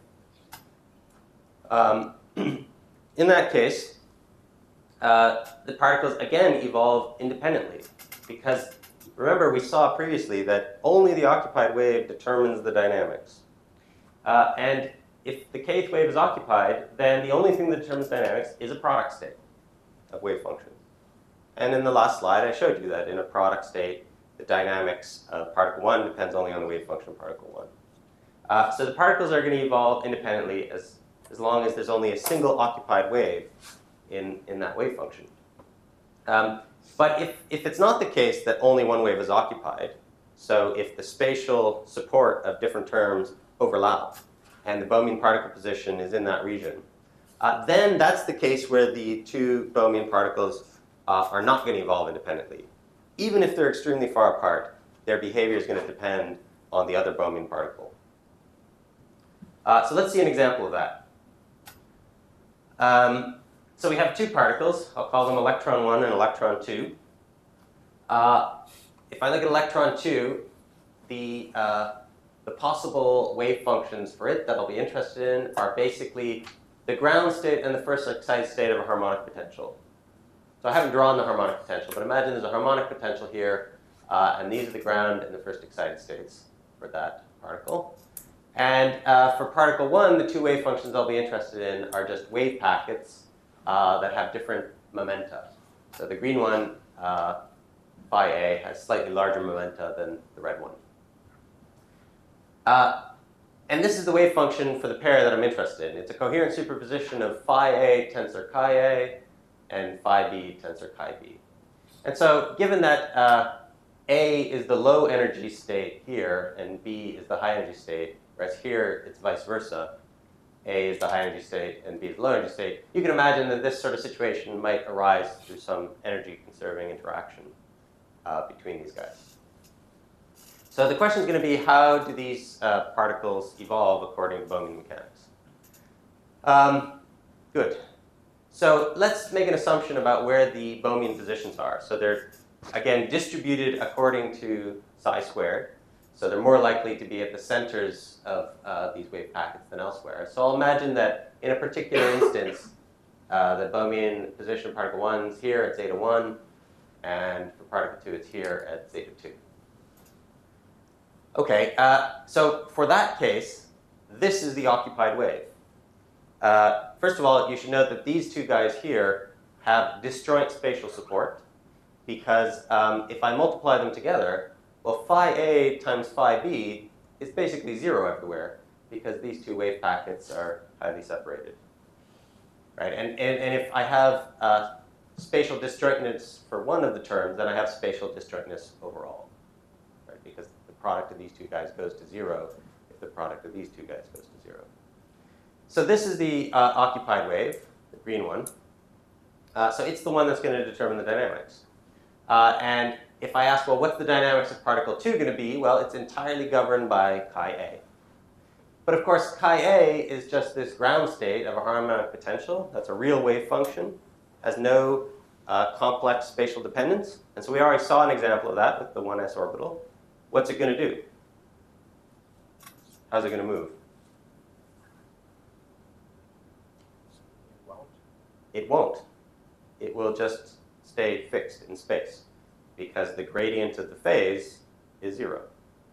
In that case, the particles again evolve independently, because remember we saw previously that only the occupied wave determines the dynamics. And if the kth wave is occupied, then the only thing that determines dynamics is a product state of wave functions. And in the last slide, I showed you that in a product state, the dynamics of particle 1 depends only on the wave function of particle 1. So the particles are going to evolve independently as long as there's only a single occupied wave in that wave function. But if it's not the case that only one wave is occupied, so if the spatial support of different terms overlap, and the Bohmian particle position is in that region, then that's the case where the two Bohmian particles are not going to evolve independently. Even if they're extremely far apart, their behavior is going to depend on the other Bohmian particle. So let's see an example of that. So we have two particles. I'll call them electron 1 and electron 2. If I look at electron 2, the possible wave functions for it that I'll be interested in are basically the ground state and the first excited state of a harmonic potential. So I haven't drawn the harmonic potential, but imagine there's a harmonic potential here, and these are the ground and the first excited states for that particle. And for particle 1, the two wave functions I'll be interested in are just wave packets that have different momenta. So the green one, phi a, has slightly larger momenta than the red one. And this is the wave function for the pair that I'm interested in. It's a coherent superposition of phi a tensor chi a and phi b tensor chi b. And so given that a is the low energy state here and b is the high energy state, whereas here it's vice versa, a is the high energy state and b is the low energy state, you can imagine that this sort of situation might arise through some energy conserving interaction between these guys. So the question is going to be, how do these particles evolve according to Bohmian mechanics? Good. So let's make an assumption about where the Bohmian positions are. So they're, again, distributed according to psi squared. So they're more likely to be at the centers of these wave packets than elsewhere. So I'll imagine that in a particular instance, the Bohmian position of particle 1 is here at zeta 1, and for particle 2 it's here at zeta 2. Okay, so for that case, this is the occupied wave. First of all, you should note that these two guys here have disjoint spatial support, because if I multiply them together, well, phi a times phi b is basically 0 everywhere, because these two wave packets are highly separated. Right? And if I have spatial disjointness for one of the terms, then I have spatial disjointness overall. Right? Because the product of these two guys goes to 0 if the product of these two guys goes to 0. So this is the occupied wave, the green one. So it's the one that's going to determine the dynamics. And if I ask, well, what's the dynamics of particle 2 going to be? Well, it's entirely governed by chi a. But of course, chi a is just this ground state of a harmonic potential. That's a real wave function, has no complex spatial dependence. And so we already saw an example of that with the 1s orbital. What's it going to do? How's it going to move? It won't. It will just stay fixed in space, because the gradient of the phase is 0.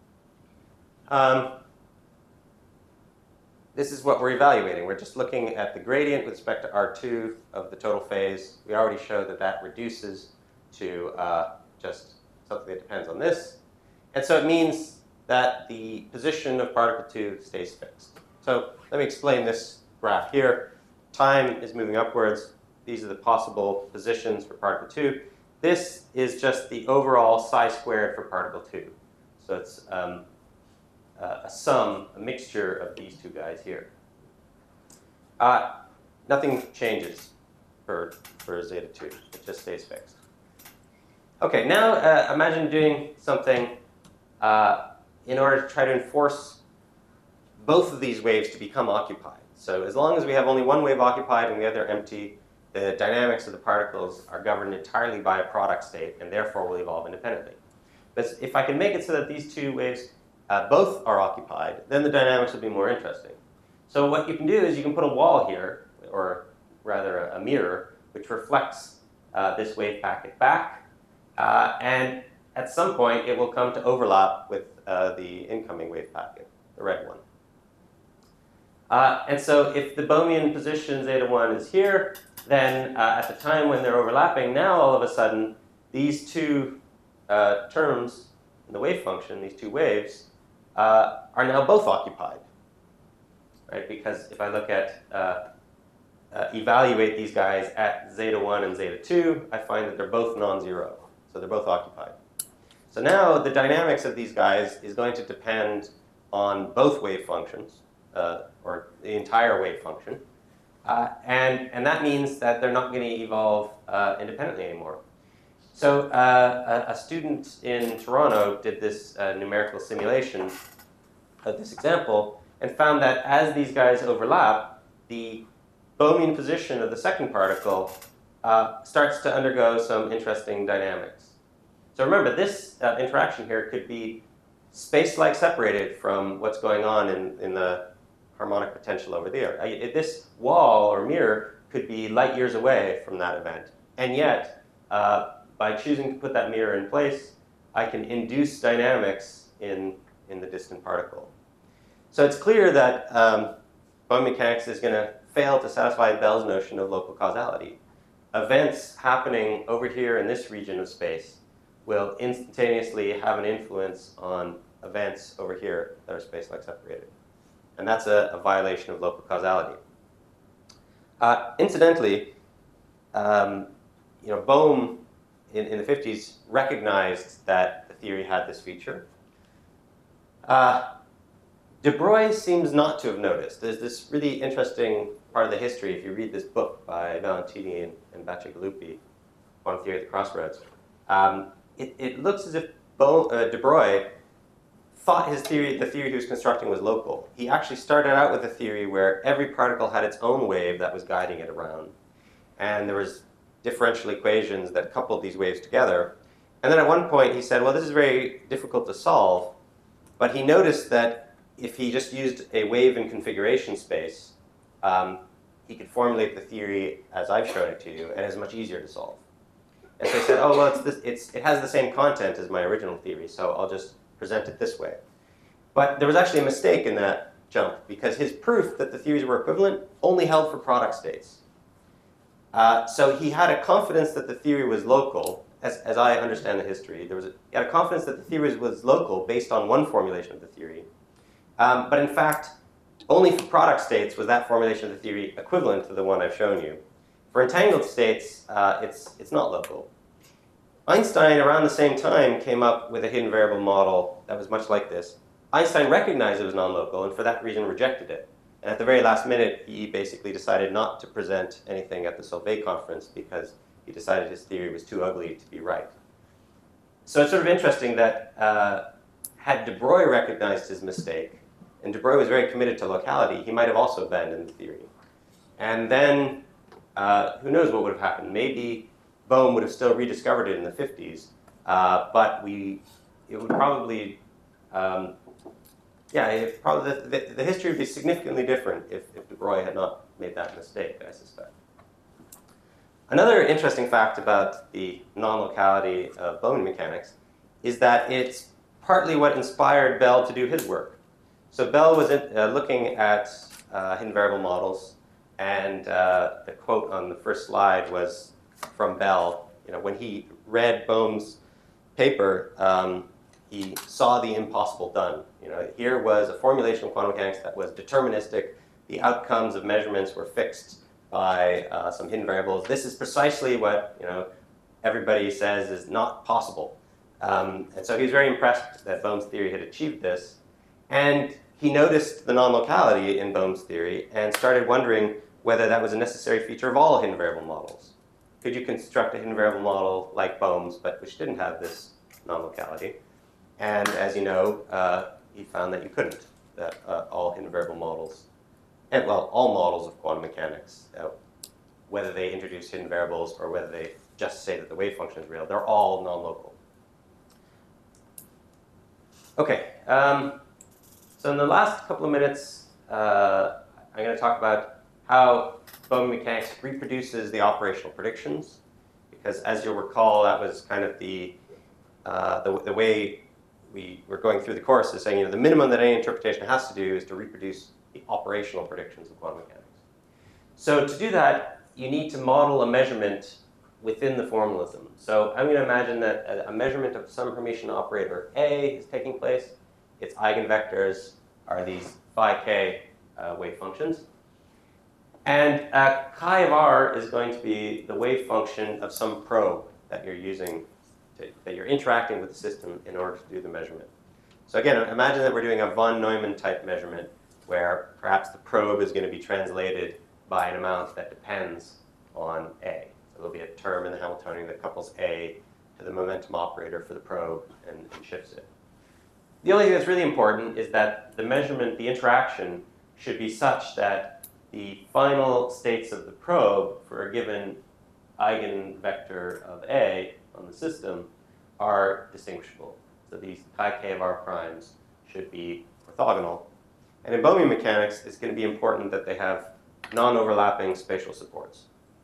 This is what we're evaluating. We're just looking at the gradient with respect to R2 of the total phase. We already showed that that reduces to just something that depends on this. And so it means that the position of particle 2 stays fixed. So let me explain this graph here. Time is moving upwards. These are the possible positions for particle 2. This is just the overall psi squared for particle 2. So it's a sum, a mixture of these two guys here. Nothing changes for zeta 2. It just stays fixed. Okay, now imagine doing something in order to try to enforce both of these waves to become occupied. So as long as we have only one wave occupied and the other empty, the dynamics of the particles are governed entirely by a product state and therefore will evolve independently. But if I can make it so that these two waves both are occupied, then the dynamics will be more interesting. So what you can do is you can put a wall here, or rather a mirror, which reflects this wave packet back. And at some point, it will come to overlap with the incoming wave packet, the red one. And so if the Bohmian position zeta 1 is here, then at the time when they're overlapping, now all of a sudden, these two terms in the wave function, these two waves, are now both occupied. Right? Because if I look at, evaluate these guys at zeta 1 and zeta 2, I find that they're both non-zero. So they're both occupied. So now the dynamics of these guys is going to depend on both wave functions, or the entire wave function. And that means that they're not going to evolve independently anymore. So a student in Toronto did this numerical simulation of this example and found that as these guys overlap, the Bohmian position of the second particle starts to undergo some interesting dynamics. So remember, this interaction here could be space-like separated from what's going on in the harmonic potential over there. This wall or mirror could be light years away from that event. And yet, by choosing to put that mirror in place, I can induce dynamics in the distant particle. So it's clear that Bohmian mechanics is going to fail to satisfy Bell's notion of local causality. Events happening over here in this region of space will instantaneously have an influence on events over here that are space-like separated. And that's a violation of local causality. Incidentally, Bohm in the 50s recognized that the theory had this feature. De Broglie seems not to have noticed. There's this really interesting part of the history if you read this book by Valentini and Bacigalupi, Quantum Theory at the Crossroads. It looks as if De Broglie thought his theory, the theory he was constructing, was local. He actually started out with a theory where every particle had its own wave that was guiding it around. And there was differential equations that coupled these waves together. And then at one point he said, well, this is very difficult to solve. But he noticed that if he just used a wave in configuration space, he could formulate the theory as I've shown it to you, and it's much easier to solve. And so he said, oh, well, it has the same content as my original theory, so I'll just present it this way. But there was actually a mistake in that jump, because his proof that the theories were equivalent only held for product states. So he had a confidence that the theory was local, as I understand the history. He had a confidence that the theory was local based on one formulation of the theory. But in fact, only for product states was that formulation of the theory equivalent to the one I've shown you. For entangled states, it's not local. Einstein, around the same time, came up with a hidden variable model that was much like this. Einstein recognized it was non-local, and for that reason rejected it. And at the very last minute, he basically decided not to present anything at the Solvay conference because he decided his theory was too ugly to be right. So it's sort of interesting that had de Broglie recognized his mistake, and de Broglie was very committed to locality, he might have also abandoned the theory. And then, who knows what would have happened? Maybe Bohm would have still rediscovered it in the 50s, but it would probably, the history would be significantly different if de Broglie had not made that mistake, I suspect. Another interesting fact about the non-locality of Bohmian mechanics is that it's partly what inspired Bell to do his work. So Bell was looking at hidden variable models, and the quote on the first slide was from Bell. When he read Bohm's paper, he saw the impossible done. You know, here was a formulation of quantum mechanics that was deterministic. The outcomes of measurements were fixed by some hidden variables. This is precisely what, you know, everybody says is not possible. And so he was very impressed that Bohm's theory had achieved this. And he noticed the non-locality in Bohm's theory and started wondering whether that was a necessary feature of all hidden variable models. Could you construct a hidden variable model like Bohm's, but which didn't have this non-locality? And as you know, he found that you couldn't, that all hidden variable models, and well, all models of quantum mechanics, whether they introduce hidden variables or whether they just say that the wave function is real, they're all non-local. Okay, so in the last couple of minutes, I'm going to talk about how Bohmian mechanics reproduces the operational predictions, because as you'll recall, that was kind of the way we were going through the course, is saying, you know, the minimum that any interpretation has to do is to reproduce the operational predictions of quantum mechanics. So to do that, you need to model a measurement within the formalism. So I'm going to imagine that a measurement of some Hermitian operator A is taking place. Its eigenvectors are these phi k wave functions. And chi of r is going to be the wave function of some probe that you're using, that you're interacting with the system in order to do the measurement. So again, imagine that we're doing a von Neumann type measurement where perhaps the probe is going to be translated by an amount that depends on A. So there'll be a term in the Hamiltonian that couples A to the momentum operator for the probe and shifts it. The only thing that's really important is that the measurement, the interaction, should be such that the final states of the probe for a given eigenvector of A on the system are distinguishable. So these chi k of r primes should be orthogonal. And in Bohmian mechanics, it's going to be important that they have non-overlapping spatial supports.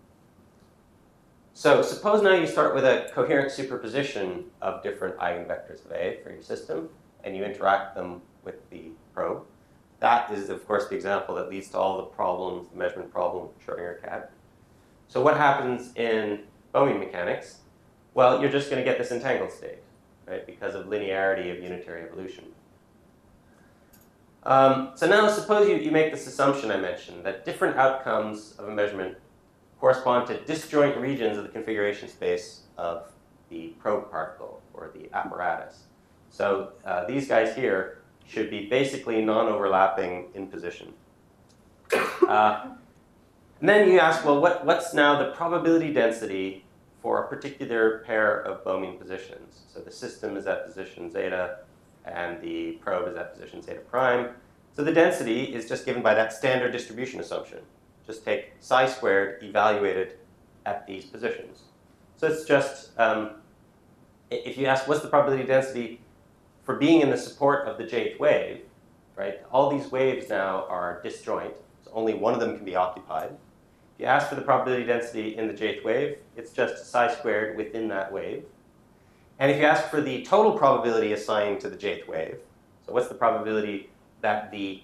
So suppose now you start with a coherent superposition of different eigenvectors of A for your system, and you interact them with the probe. That is, of course, the example that leads to all the problems, the measurement problem Schrodinger had. So what happens in Bohmian mechanics? Well, you're just going to get this entangled state, right, because of linearity of unitary evolution. So now suppose you make this assumption I mentioned, that different outcomes of a measurement correspond to disjoint regions of the configuration space of the probe particle or the apparatus. So these guys here should be basically non-overlapping in position. And then you ask, well, what's now the probability density for a particular pair of Bohmian positions? So the system is at position zeta, and the probe is at position zeta prime. So the density is just given by that standard distribution assumption. Just take psi squared evaluated at these positions. So it's just, if you ask what's the probability density for being in the support of the jth wave, right? All these waves now are disjoint, so only one of them can be occupied. If you ask for the probability density in the jth wave, it's just psi squared within that wave. And if you ask for the total probability assigned to the jth wave, so what's the probability that the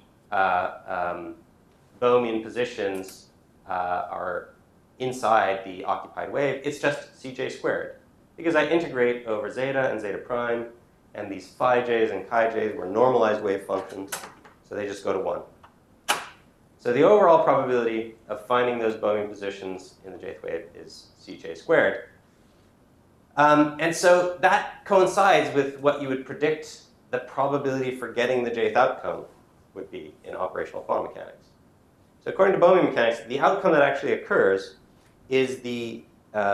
Bohmian positions are inside the occupied wave, it's just Cj squared. Because I integrate over zeta and zeta prime, and these phi j's and chi j's were normalized wave functions, so they just go to 1. So the overall probability of finding those Bohmian positions in the jth wave is Cj squared. And so that coincides with what you would predict the probability for getting the jth outcome would be in operational quantum mechanics. So according to Bohmian mechanics, the outcome that actually occurs is the,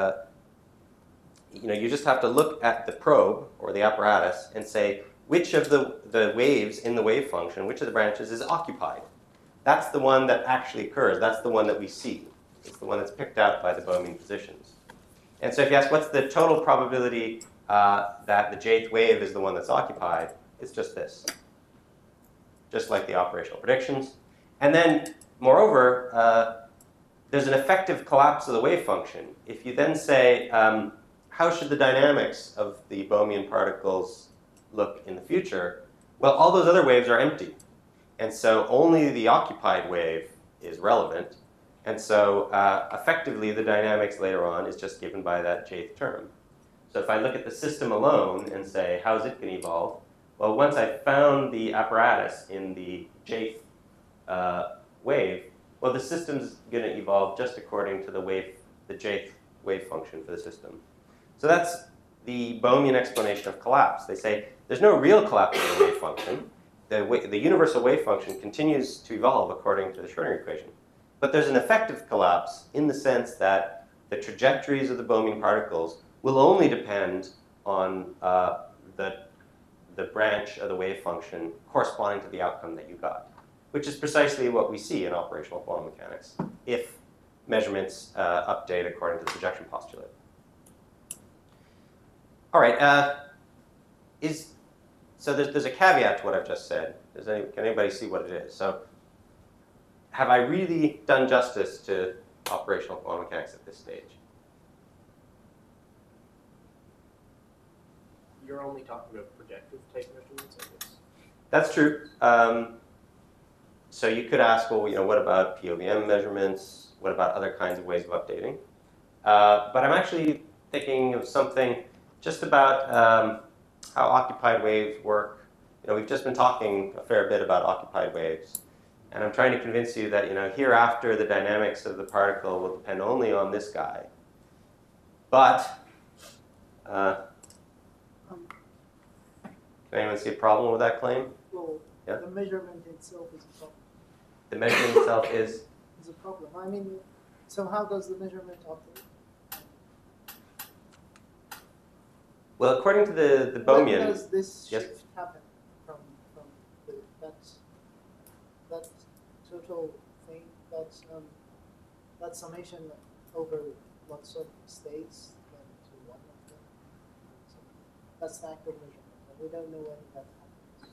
you just have to look at the probe or the apparatus and say which of the waves in the wave function, which of the branches is occupied. That's the one that actually occurs. That's the one that we see. It's the one that's picked out by the Bohmian positions. And so if you ask what's the total probability that the jth wave is the one that's occupied, it's just this. Just like the operational predictions. And then, moreover, there's an effective collapse of the wave function. If you then say, how should the dynamics of the Bohmian particles look in the future? Well, all those other waves are empty. And so only the occupied wave is relevant. And so effectively, the dynamics later on is just given by that jth term. So if I look at the system alone and say, how's it going to evolve? Well, once I found the apparatus in the jth wave, well, the system's going to evolve just according to the jth wave function for the system. So that's the Bohmian explanation of collapse. They say there's no real collapse in the wave function. The universal wave function continues to evolve according to the Schrodinger equation. But there's an effective collapse in the sense that the trajectories of the Bohmian particles will only depend on the branch of the wave function corresponding to the outcome that you got, which is precisely what we see in operational quantum mechanics if measurements update according to the projection postulate. All right, so there's a caveat to what I've just said. Can anybody see what it is? So have I really done justice to operational quantum mechanics at this stage? You're only talking about projective type measurements, I guess. That's true. So you could ask, well, what about POVM measurements? What about other kinds of ways of updating? But I'm actually thinking of something just about how occupied waves work. We've just been talking a fair bit about occupied waves. And I'm trying to convince you that, hereafter the dynamics of the particle will depend only on this guy. But, can anyone see a problem with that claim? Well, Yeah. the measurement itself is a problem. The measurement itself is, Is a problem. I mean, so how does the measurement operate? well, according to the Bohmian, When does this Yes. shift happen from that total thing, that summation over lots of states to one of them? So that's the actual measurement, and we don't know when that happens.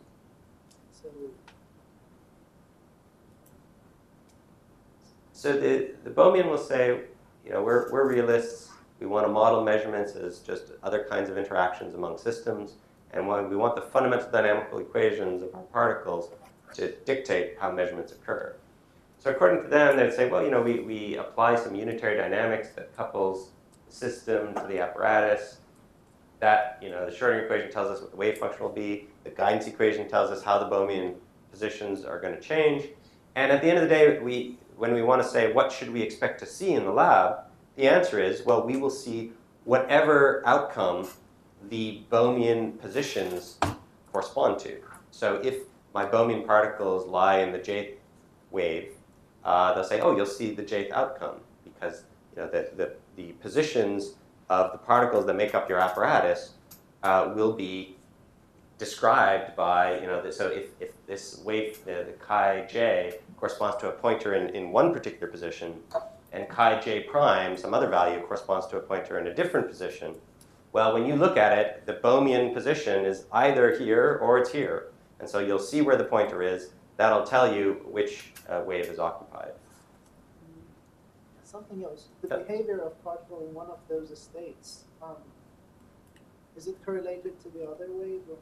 so the Bohmian will say, we're realists. We want to model measurements as just other kinds of interactions among systems. And we want the fundamental dynamical equations of our particles to dictate how measurements occur. So according to them, they'd say, well, we apply some unitary dynamics that couples the system to the apparatus. That, the Schrodinger equation tells us what the wave function will be. The guidance equation tells us how the Bohmian positions are going to change. And at the end of the day, when we want to say, what should we expect to see in the lab, the answer is, well, we will see whatever outcome the Bohmian positions correspond to. So if my Bohmian particles lie in the jth wave, they'll say, oh, you'll see the jth outcome, because the positions of the particles that make up your apparatus will be described by, so if this wave, the chi j, corresponds to a pointer in one particular position, and chi j prime, some other value, corresponds to a pointer in a different position, well, when you look at it, the Bohmian position is either here or it's here. And so you'll see where the pointer is. That'll tell you which wave is occupied. Something else, the behavior of particle in one of those states, is it correlated to the other wave or not?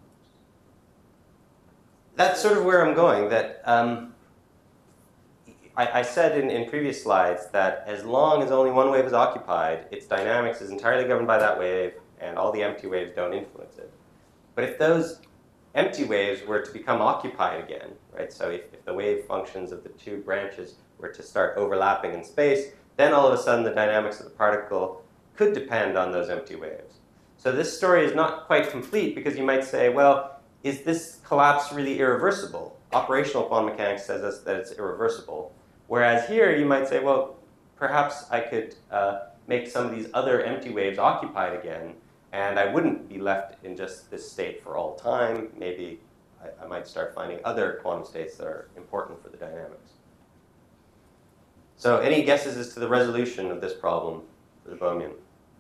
That's sort of where I'm going. That I said in previous slides that as long as only one wave is occupied, its dynamics is entirely governed by that wave, and all the empty waves don't influence it. But if those empty waves were to become occupied again, right? So if the wave functions of the two branches were to start overlapping in space, then all of a sudden the dynamics of the particle could depend on those empty waves. So this story is not quite complete, because you might say, well, is this collapse really irreversible? Operational quantum mechanics says us that it's irreversible. Whereas here you might say, well, perhaps I could make some of these other empty waves occupied again, and I wouldn't be left in just this state for all time. Maybe I might start finding other quantum states that are important for the dynamics. So any guesses as to the resolution of this problem for the Bohmian?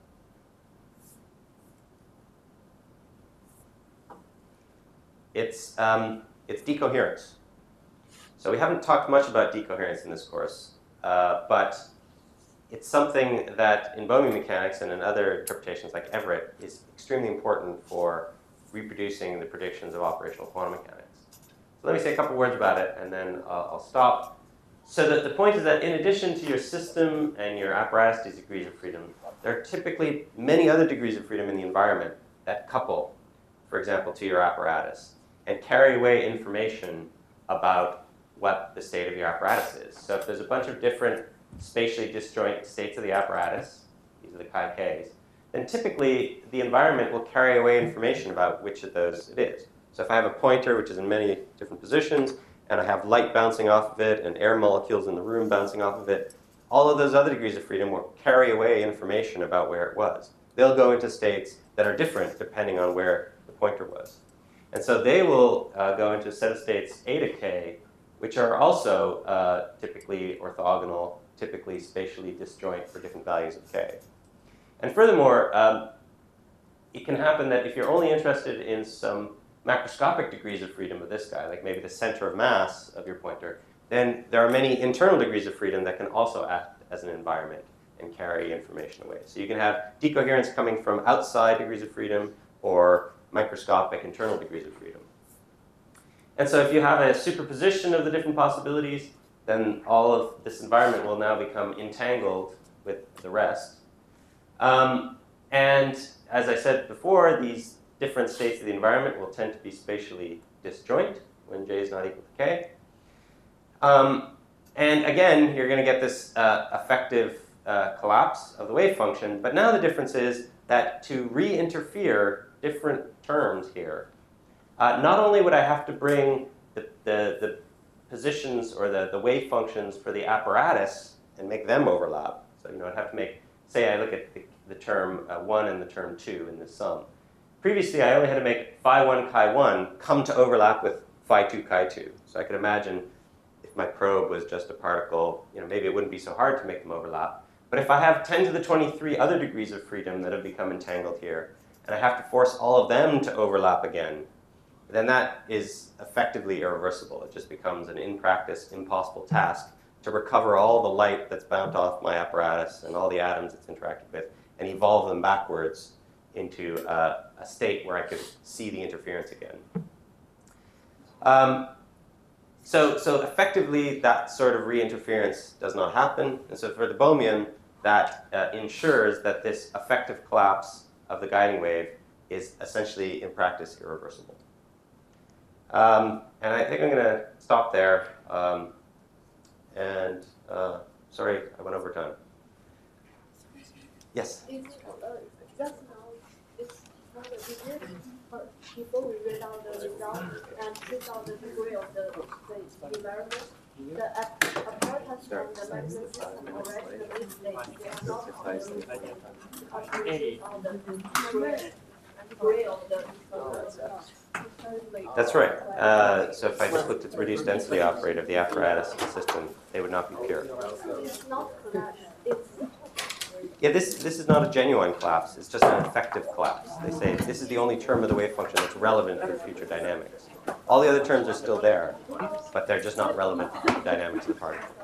It's decoherence. So we haven't talked much about decoherence in this course, but it's something that in Bohmian mechanics and in other interpretations like Everett is extremely important for reproducing the predictions of operational quantum mechanics. So let me say a couple words about it, and then I'll stop. So the point is that in addition to your system and your apparatus degrees of freedom, there are typically many other degrees of freedom in the environment that couple, for example, to your apparatus and carry away information about what the state of your apparatus is. So if there's a bunch of different spatially disjoint states of the apparatus, these are the chi-k's, then typically the environment will carry away information about which of those it is. So if I have a pointer which is in many different positions, and I have light bouncing off of it and air molecules in the room bouncing off of it, all of those other degrees of freedom will carry away information about where it was. They'll go into states that are different depending on where the pointer was. And so they will go into a set of states A to K, which are also typically orthogonal, typically spatially disjoint for different values of K. And furthermore, it can happen that if you're only interested in some macroscopic degrees of freedom of this guy, like maybe the center of mass of your pointer, then there are many internal degrees of freedom that can also act as an environment and carry information away. So you can have decoherence coming from outside degrees of freedom or microscopic internal degrees of freedom. And so if you have a superposition of the different possibilities, then all of this environment will now become entangled with the rest. And as I said before, these different states of the environment will tend to be spatially disjoint when J is not equal to K. And again, you're going to get this effective collapse of the wave function. But now the difference is that to re-interfere different terms here, not only would I have to bring the positions or the wave functions for the apparatus and make them overlap. So I'd have to make, say I look at the term 1 and the term 2 in this sum. Previously, I only had to make phi 1 chi 1 come to overlap with phi 2 chi 2. So I could imagine if my probe was just a particle, maybe it wouldn't be so hard to make them overlap. But if I have 10 to the 23 other degrees of freedom that have become entangled here, and I have to force all of them to overlap again, then that is effectively irreversible. It just becomes an in practice impossible task to recover all the light that's bounced off my apparatus and all the atoms it's interacted with and evolve them backwards into a state where I could see the interference again. So effectively, that sort of re-interference does not happen. And so for the Bohmian, that ensures that this effective collapse of the guiding wave is essentially, in practice, irreversible. And I think I'm going to stop there. Sorry, I went over time. Yes? Just now, it's not a degree, but before we read out the result and choose out the degree of the environment, the apparatus from the magnet system already the mid state, they are not on the mid state, because we choose out the degree of the That's right. So if I just looked at the reduced density operator of the apparatus and the system, they would not be pure. It's not collapse. It's Yeah, this is not a genuine collapse. It's just an effective collapse. They say this is the only term of the wave function that's relevant for future dynamics. All the other terms are still there, but they're just not relevant for future dynamics of the particle.